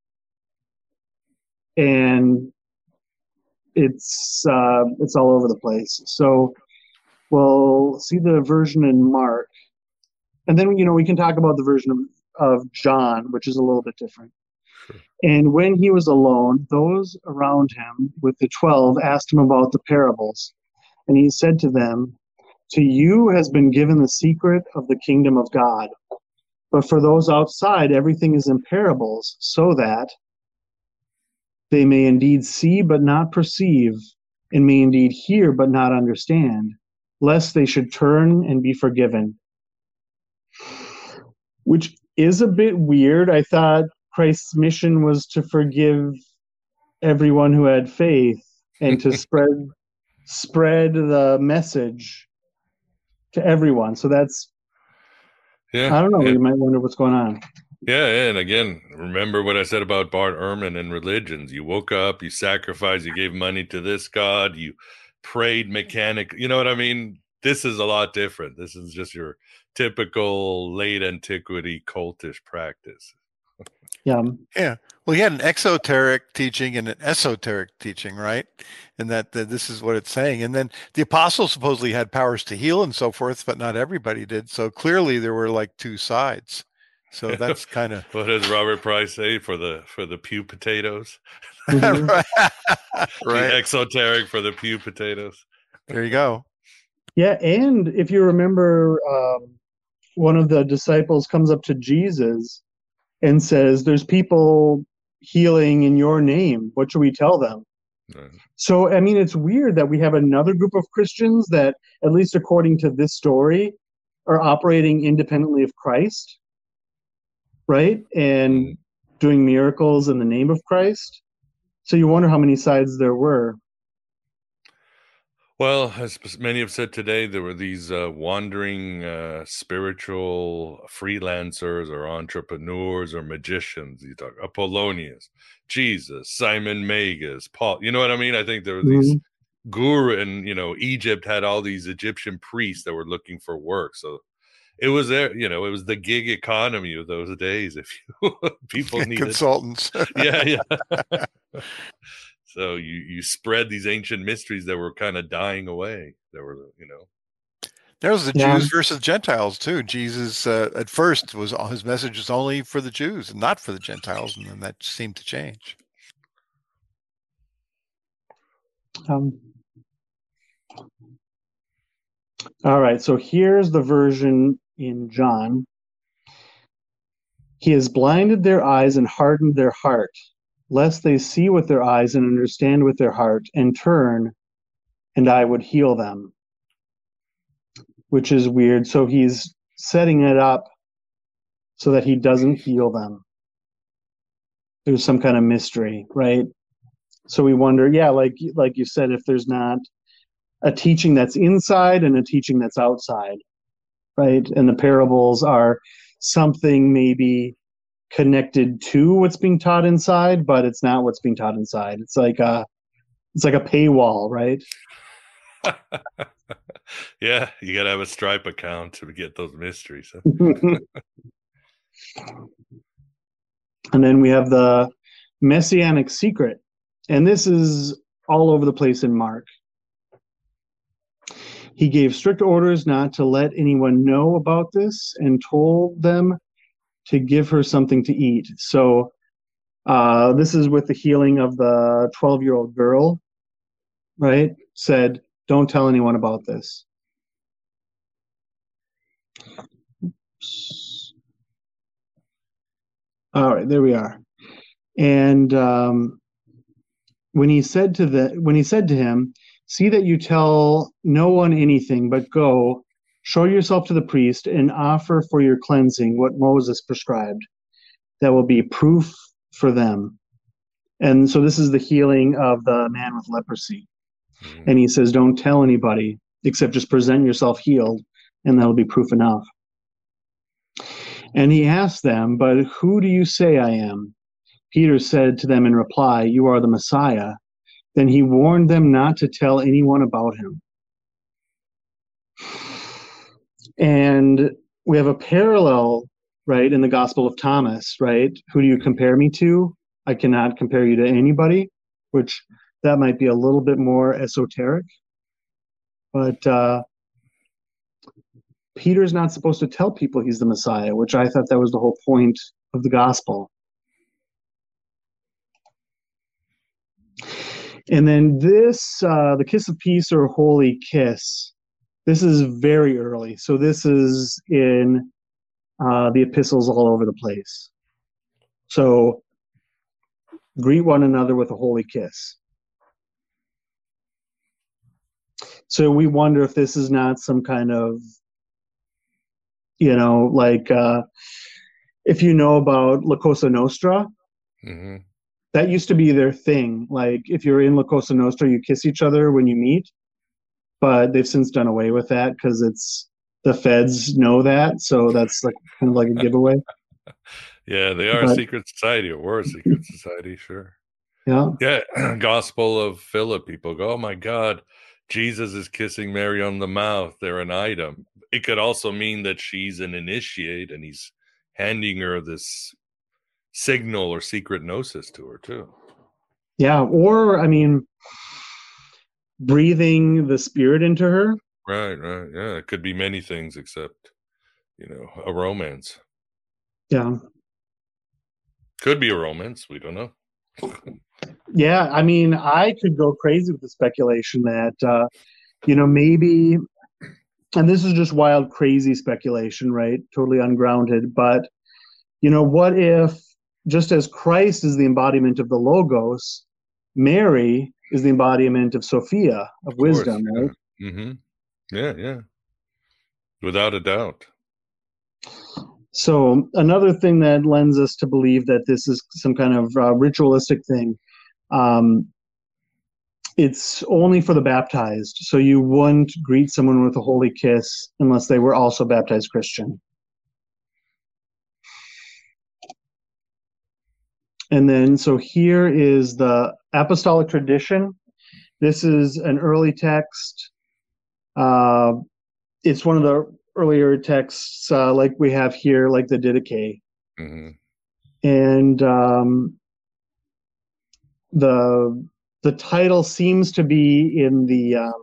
And it's all over the place. So we'll see the version in Mark. And then, we can talk about the version of John, which is a little bit different. Sure. "And when he was alone, those around him with the 12 asked him about the parables. And he said to them, 'To you has been given the secret of the kingdom of God. But for those outside, everything is in parables, so that they may indeed see but not perceive, and may indeed hear but not understand, lest they should turn and be forgiven.'" Which is a bit weird. I thought Christ's mission was to forgive everyone who had faith and to spread the message to everyone. So that's, yeah. I don't know. Yeah. You might wonder what's going on. Yeah, and again, remember what I said about Bart Ehrman and religions. You woke up, you sacrificed, you gave money to this god, you prayed mechanic. You know what I mean? This is a lot different. This is just your typical late antiquity cultish practice. Yeah. Yeah. Well, he had an exoteric teaching and an esoteric teaching, right? And that this is what it's saying. And then the apostles supposedly had powers to heal and so forth, but not everybody did. So clearly there were like two sides. So that's kind of what does Robert Price say for the pew potatoes? Mm-hmm. Right. The exoteric for the pew potatoes. There you go. Yeah, and if you remember, one of the disciples comes up to Jesus and says, "There's people healing in your name. What should we tell them?" Right. So, I mean, it's weird that we have another group of Christians that, at least according to this story, are operating independently of Christ, right? And doing miracles in the name of Christ. So you wonder how many sides there were. Well, as many have said today, there were these wandering spiritual freelancers or entrepreneurs or magicians. You talk Apollonius, Jesus, Simon Magus, Paul. You know what I mean? I think there were these guru, and Egypt had all these Egyptian priests that were looking for work. So it was there. It was the gig economy of those days. If people needed consultants, yeah. So you spread these ancient mysteries that were kind of dying away. There were, There was the Jews versus Gentiles too. Jesus at first his message was only for the Jews and not for the Gentiles, and then that seemed to change. All right, so here's the version in John. He has blinded their eyes and hardened their heart, lest they see with their eyes and understand with their heart and turn, and I would heal them. Which is weird. So he's setting it up so that he doesn't heal them. There's some kind of mystery, right? So we wonder, like you said, if there's not a teaching that's inside and a teaching that's outside, right? And the parables are something maybe connected to what's being taught inside, but it's not what's being taught inside. It's like a paywall, right? Yeah, you got to have a Stripe account to get those mysteries. And then we have the messianic secret. And this is all over the place in Mark. He gave strict orders not to let anyone know about this and told them to give her something to eat. So this is with the healing of the 12-year-old girl, right? Said, don't tell anyone about this. Oops. All right, there we are. And when he said to him, see that you tell no one anything, but go, show yourself to the priest and offer for your cleansing what Moses prescribed. That will be proof for them. And so this is the healing of the man with leprosy. And he says, don't tell anybody, except just present yourself healed, and that'll be proof enough. And he asked them, but who do you say I am? Peter said to them in reply, you are the Messiah. Then he warned them not to tell anyone about him. And we have a parallel, right, in the Gospel of Thomas, right? Who do you compare me to? I cannot compare you to anybody, which that might be a little bit more esoteric. But Peter's not supposed to tell people he's the Messiah, which I thought that was the whole point of the gospel. And then this, the kiss of peace or holy kiss, this is very early. So this is in the epistles all over the place. So greet one another with a holy kiss. So we wonder if this is not some kind of, like if you know about La Cosa Nostra, That used to be their thing. Like if you're in La Cosa Nostra, you kiss each other when you meet, but they've since done away with that because it's the feds know that, so that's like kind of like a giveaway. Yeah, they are a secret society, or were a secret society, sure. Yeah. Yeah, Gospel of Philip, people go, oh my God, Jesus is kissing Mary on the mouth. They're an item. It could also mean that she's an initiate and he's handing her this signal or secret gnosis to her too. Yeah, or I mean, breathing the spirit into her. Right. Yeah, it could be many things except, a romance. Yeah. Could be a romance. We don't know. Yeah, I mean, I could go crazy with the speculation that, maybe, and this is just wild, crazy speculation, right? Totally ungrounded. But, what if, just as Christ is the embodiment of the Logos, Mary is the embodiment of Sophia, of wisdom, yeah. right? Mm-hmm. Yeah. Without a doubt. So another thing that lends us to believe that this is some kind of ritualistic thing, it's only for the baptized. So you wouldn't greet someone with a holy kiss unless they were also baptized Christian. And then, so here is the apostolic tradition. This is an early text. It's one of the earlier texts like we have here, like the Didache. Mm-hmm. And the title seems to be in the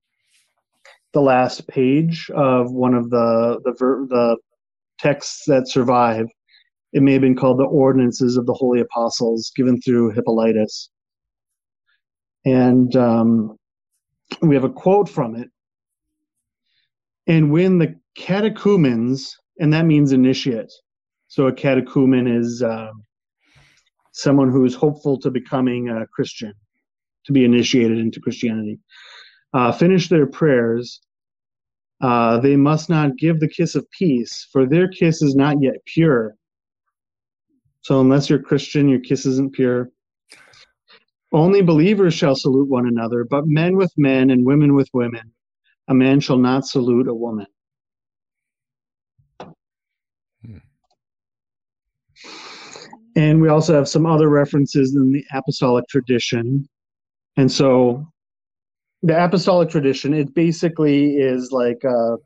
last page of one of the texts that survive. It may have been called the Ordinances of the Holy Apostles, given through Hippolytus. And we have a quote from it. And when the catechumens, and that means initiate. So a catechumen is someone who is hopeful to becoming a Christian, to be initiated into Christianity. Finish their prayers. They must not give the kiss of peace, for their kiss is not yet pure. So unless you're Christian, your kiss isn't pure. Only believers shall salute one another, but men with men and women with women. A man shall not salute a woman. And we also have some other references in the apostolic tradition. And so the apostolic tradition, it basically is like,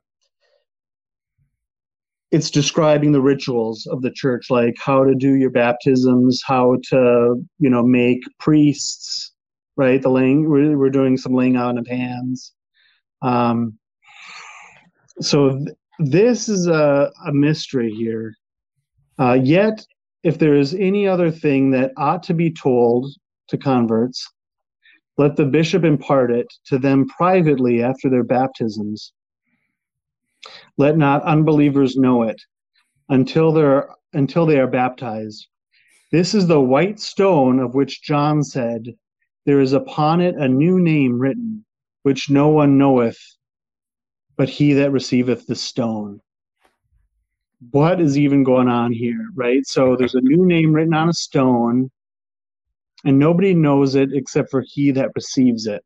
it's describing the rituals of the church, like how to do your baptisms, how to, make priests, right? We're doing some laying on of hands. So this is a mystery here. Yet, if there is any other thing that ought to be told to converts, let the bishop impart it to them privately after their baptisms. Let not unbelievers know it until they are baptized. This is the white stone of which John said, there is upon it a new name written, which no one knoweth, but he that receiveth the stone. What is even going on here, right? So there's a new name written on a stone, and nobody knows it except for he that receives it.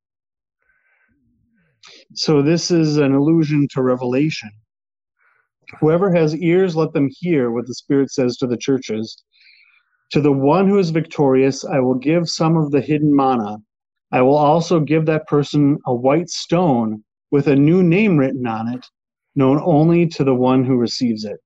So this is an allusion to Revelation. Whoever has ears, let them hear what the Spirit says to the churches. To the one who is victorious, I will give some of the hidden manna. I will also give that person a white stone with a new name written on it, known only to the one who receives it.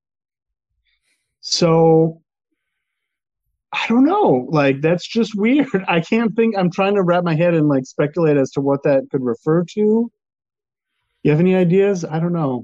So, I don't know. Like, that's just weird. I can't think. I'm trying to wrap my head and, like, speculate as to what that could refer to. You have any ideas? I don't know.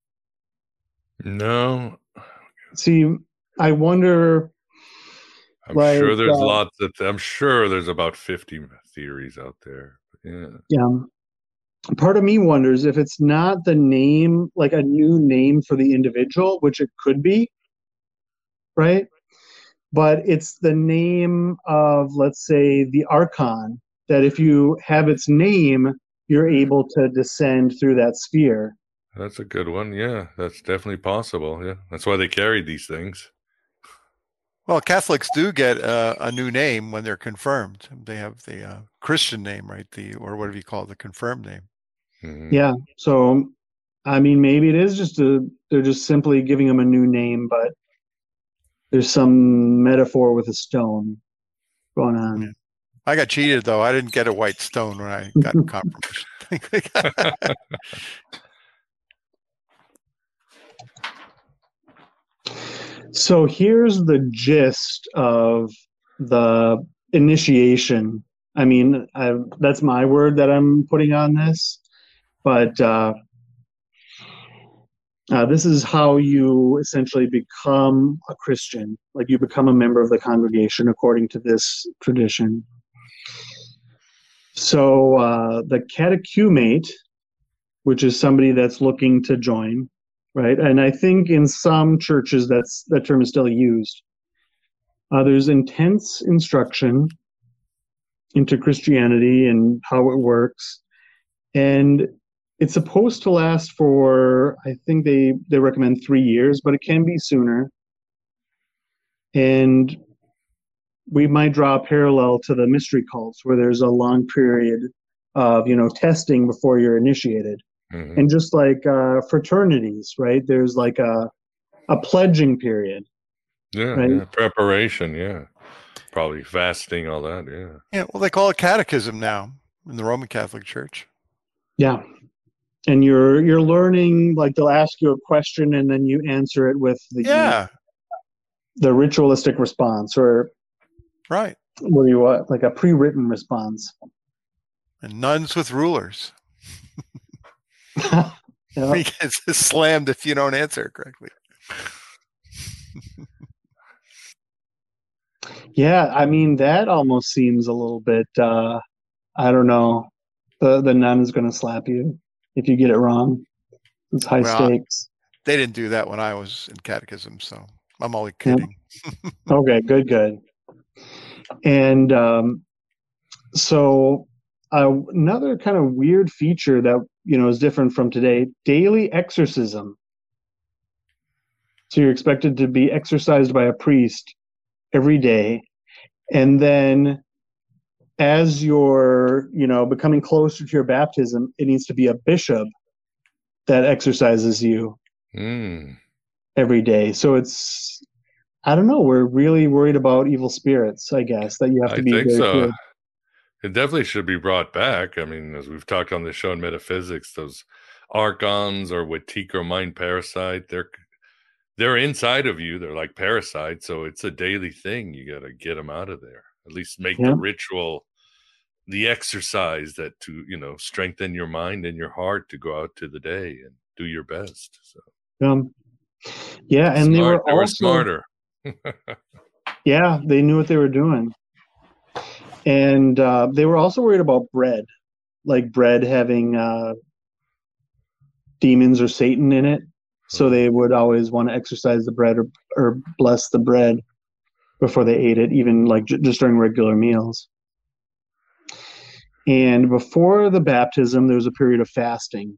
No. See, I wonder. I'm sure there's lots of. I'm sure there's about 50 theories out there. Yeah. Yeah. Part of me wonders if it's not the name, like a new name for the individual, which it could be, right? But it's the name of, let's say, the archon, that if you have its name, you're able to descend through that sphere. That's a good one. Yeah, that's definitely possible. Yeah, that's why they carried these things. Well, Catholics do get a new name when they're confirmed. They have the Christian name, right? Or whatever you call it, the confirmed name. Mm-hmm. Yeah. So, I mean, maybe it is they're just simply giving them a new name, but there's some metaphor with a stone going on. Yeah. I got cheated, though. I didn't get a white stone when I got confirmation. So here's the gist of the initiation. I mean, that's my word that I'm putting on this, but this is how you essentially become a Christian. Like you become a member of the congregation according to this tradition. So the catechumate, which is somebody that's looking to join, right? And I think in some churches that term is still used. There's intense instruction into Christianity and how it works. And it's supposed to last for, I think they recommend 3 years, but it can be sooner. And we might draw a parallel to the mystery cults where there's a long period of, testing before you're initiated. Mm-hmm. And just like fraternities, right? There's like a pledging period. Yeah, right? Yeah, preparation, yeah. Probably fasting, all that, yeah. Yeah, well, they call it catechism now in the Roman Catholic Church. Yeah. And you're learning, like they'll ask you a question and then you answer it with the ritualistic response, or right. What do you want? Like a pre-written response. And nuns with rulers. Yeah. He gets slammed if you don't answer it correctly. Yeah, I mean that almost seems a little bit. I don't know. The nun is going to slap you if you get it wrong. It's high stakes. They didn't do that when I was in catechism, so I'm only kidding. Yep. Okay, good. And so another kind of weird feature that is different from today: daily exorcism. So you're expected to be exorcised by a priest every day, and then as you're becoming closer to your baptism, it needs to be a bishop that exorcises you every day. So it's, I don't know, we're really worried about evil spirits, I guess, that you have to be very clear. It definitely should be brought back. I mean, as we've talked on the show in metaphysics, those archons or Wetiko mind parasite, they're inside of you. They're like parasites. So it's a daily thing. You got to get them out of there. At least make the ritual, the exercise that to, strengthen your mind and your heart to go out to the day and do your best. So, yeah. And they were smarter. Yeah. They knew what they were doing. And they were also worried about bread, like bread having demons or Satan in it. So they would always want to exorcise the bread or bless the bread before they ate it, even like just during regular meals. And before the baptism, there was a period of fasting.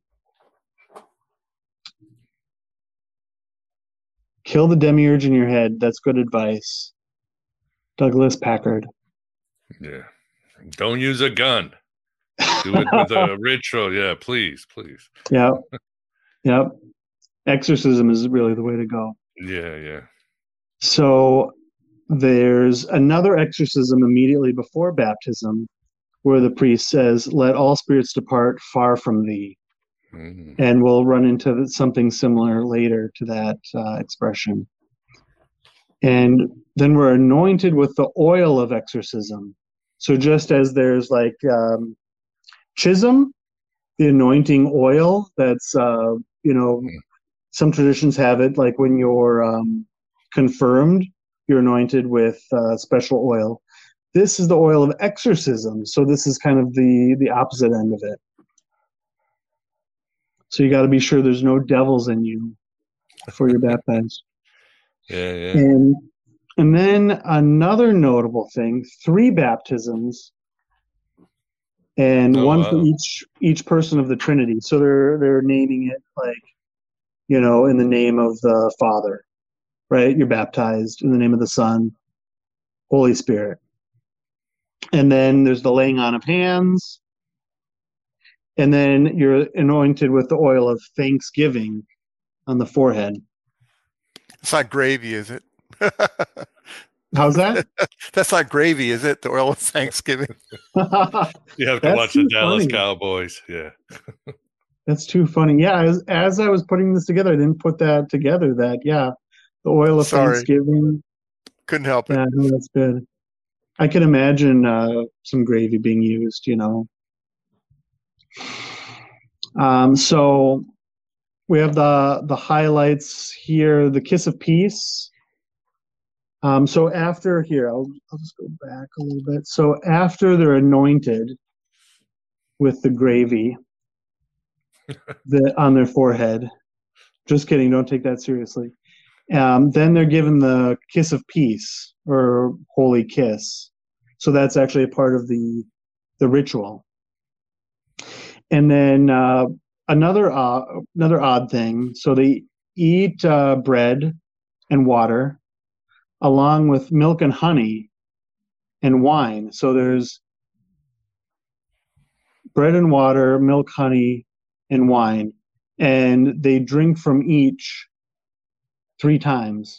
Kill the demiurge in your head. That's good advice. Douglas Packard. Yeah. Don't use a gun. Do it with a ritual. Yeah, please. Yep. Exorcism is really the way to go. Yeah. So there's another exorcism immediately before baptism where the priest says, "Let all spirits depart far from thee." And we'll run into something similar later to that expression. And then we're anointed with the oil of exorcism. So just as there's like chrism, the anointing oil, that's, some traditions have it like when you're confirmed, you're anointed with special oil. This is the oil of exorcism. So this is kind of the opposite end of it. So you got to be sure there's no devils in you before you're baptized. Yeah. And then another notable thing, 3 baptisms, and one for each person of the Trinity. So they're naming it like, in the name of the Father, right? You're baptized in the name of the Son, Holy Spirit. And then there's the laying on of hands. And then you're anointed with the oil of thanksgiving on the forehead. It's not gravy, is it? How's that? That's not gravy, is it? The oil of thanksgiving. You have to watch the Dallas Cowboys. Yeah. That's too funny. Yeah, as I was putting this together, I didn't put that together. The oil of thanksgiving. Couldn't help it. Yeah, no, that's good. I can imagine some gravy being used, So we have the highlights here, the kiss of peace. So after here, I'll just go back a little bit. So after they're anointed with the gravy on their forehead, just kidding, don't take that seriously. Then they're given the kiss of peace or holy kiss. So that's actually a part of the ritual. And then another odd thing. So they eat bread and water along with milk and honey and wine. So there's bread and water, milk, honey, and wine. And they drink from each 3 times.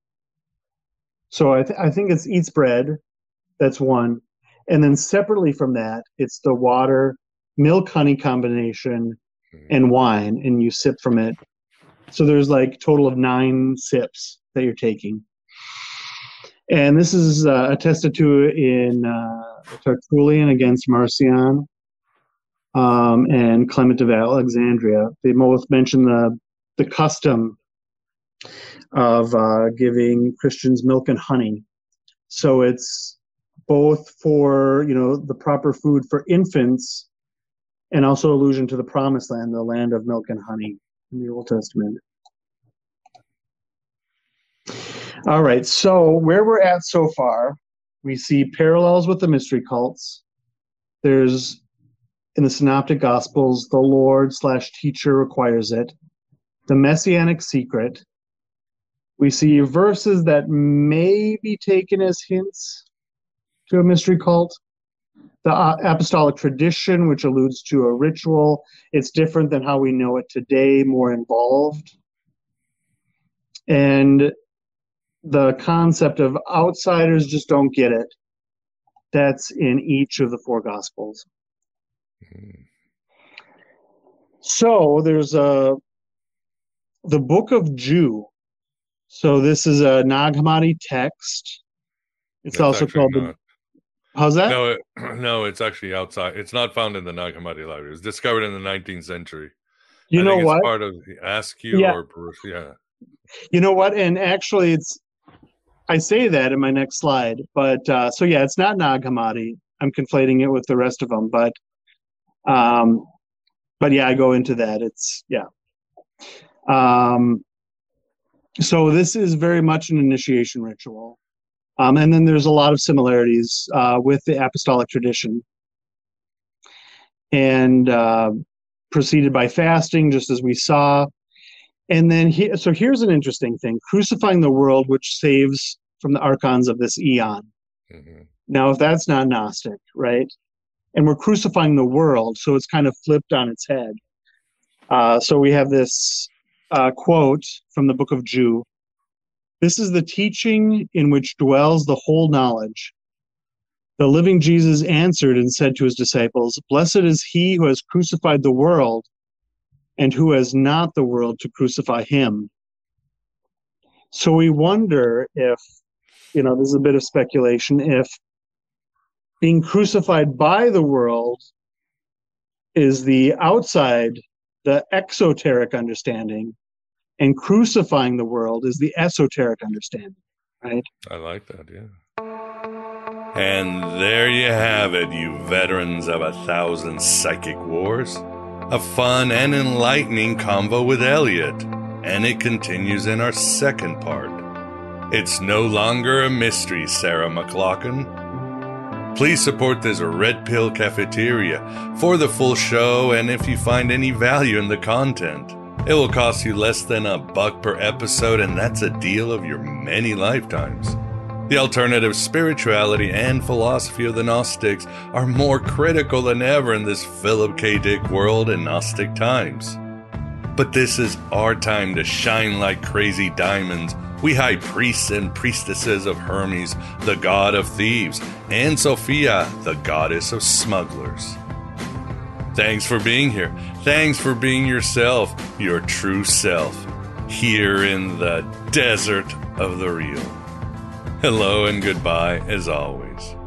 So I think it's eats bread. That's one. And then separately from that, it's the water, milk, honey combination and wine. And you sip from it. So there's like total of 9 sips that you're taking. And this is attested to in Tertullian against Marcion and Clement of Alexandria. They both mention the custom of giving Christians milk and honey. So it's both for, the proper food for infants and also allusion to the promised land, the land of milk and honey in the Old Testament. All right, so where we're at so far, we see parallels with the mystery cults. There's, in the Synoptic Gospels, the Lord/teacher requires it. The Messianic secret. We see verses that may be taken as hints to a mystery cult. The apostolic tradition, which alludes to a ritual. It's different than how we know it today, more involved. And the concept of outsiders just don't get it. That's in each of the 4 Gospels. So there's the Book of Jude. So this is a Nag Hammadi text. It's also called the... How's that? No, it's actually outside. It's not found in the Nag Hammadi library. It was discovered in the 19th century. You know what? It's part of Askew or Perusia. You know what? And actually, I say that in my next slide. But so yeah, it's not Nag Hammadi. I'm conflating it with the rest of them. But yeah, I go into that. So this is very much an initiation ritual. And then there's a lot of similarities with the apostolic tradition. And preceded by fasting, just as we saw. And then, so here's an interesting thing. Crucifying the world, which saves from the archons of this eon. Mm-hmm. Now, if that's not Gnostic, right? And we're crucifying the world, so it's kind of flipped on its head. So we have this quote from the Book of Jude. This is the teaching in which dwells the whole knowledge. The living Jesus answered and said to his disciples, "Blessed is he who has crucified the world and who has not the world to crucify him." So we wonder if, this is a bit of speculation, if being crucified by the world is the outside, the exoteric understanding, and crucifying the world is the esoteric understanding, right? I like that, yeah. And there you have it, you veterans of 1,000 psychic wars. A fun and enlightening convo with Elliot, and it continues in our second part. It's no longer a mystery, Sarah McLaughlin. Please support this Red Pill Cafeteria for the full show, and if you find any value in the content, it will cost you less than $1 per episode, and that's a deal of your many lifetimes. The alternative spirituality and philosophy of the Gnostics are more critical than ever in this Philip K. Dick world in Gnostic times. But this is our time to shine like crazy diamonds. We high priests and priestesses of Hermes, the god of thieves, and Sophia, the goddess of smugglers. Thanks for being here. Thanks for being yourself, your true self, here in the desert of the real. Hello and goodbye as always.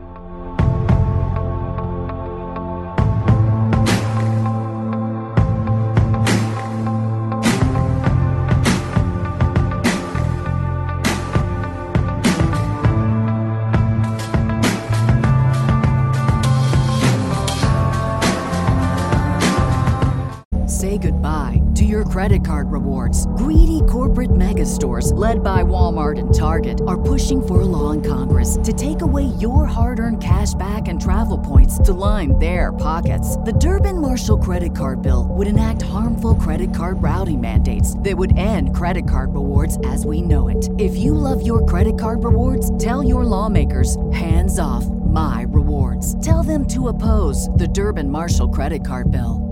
Say goodbye to your credit card rewards. Greedy corporate mega stores, led by Walmart and Target, are pushing for a law in Congress to take away your hard-earned cash back and travel points to line their pockets. The Durbin-Marshall credit card bill would enact harmful credit card routing mandates that would end credit card rewards as we know it. If you love your credit card rewards, tell your lawmakers, hands off my rewards. Tell them to oppose the Durbin-Marshall credit card bill.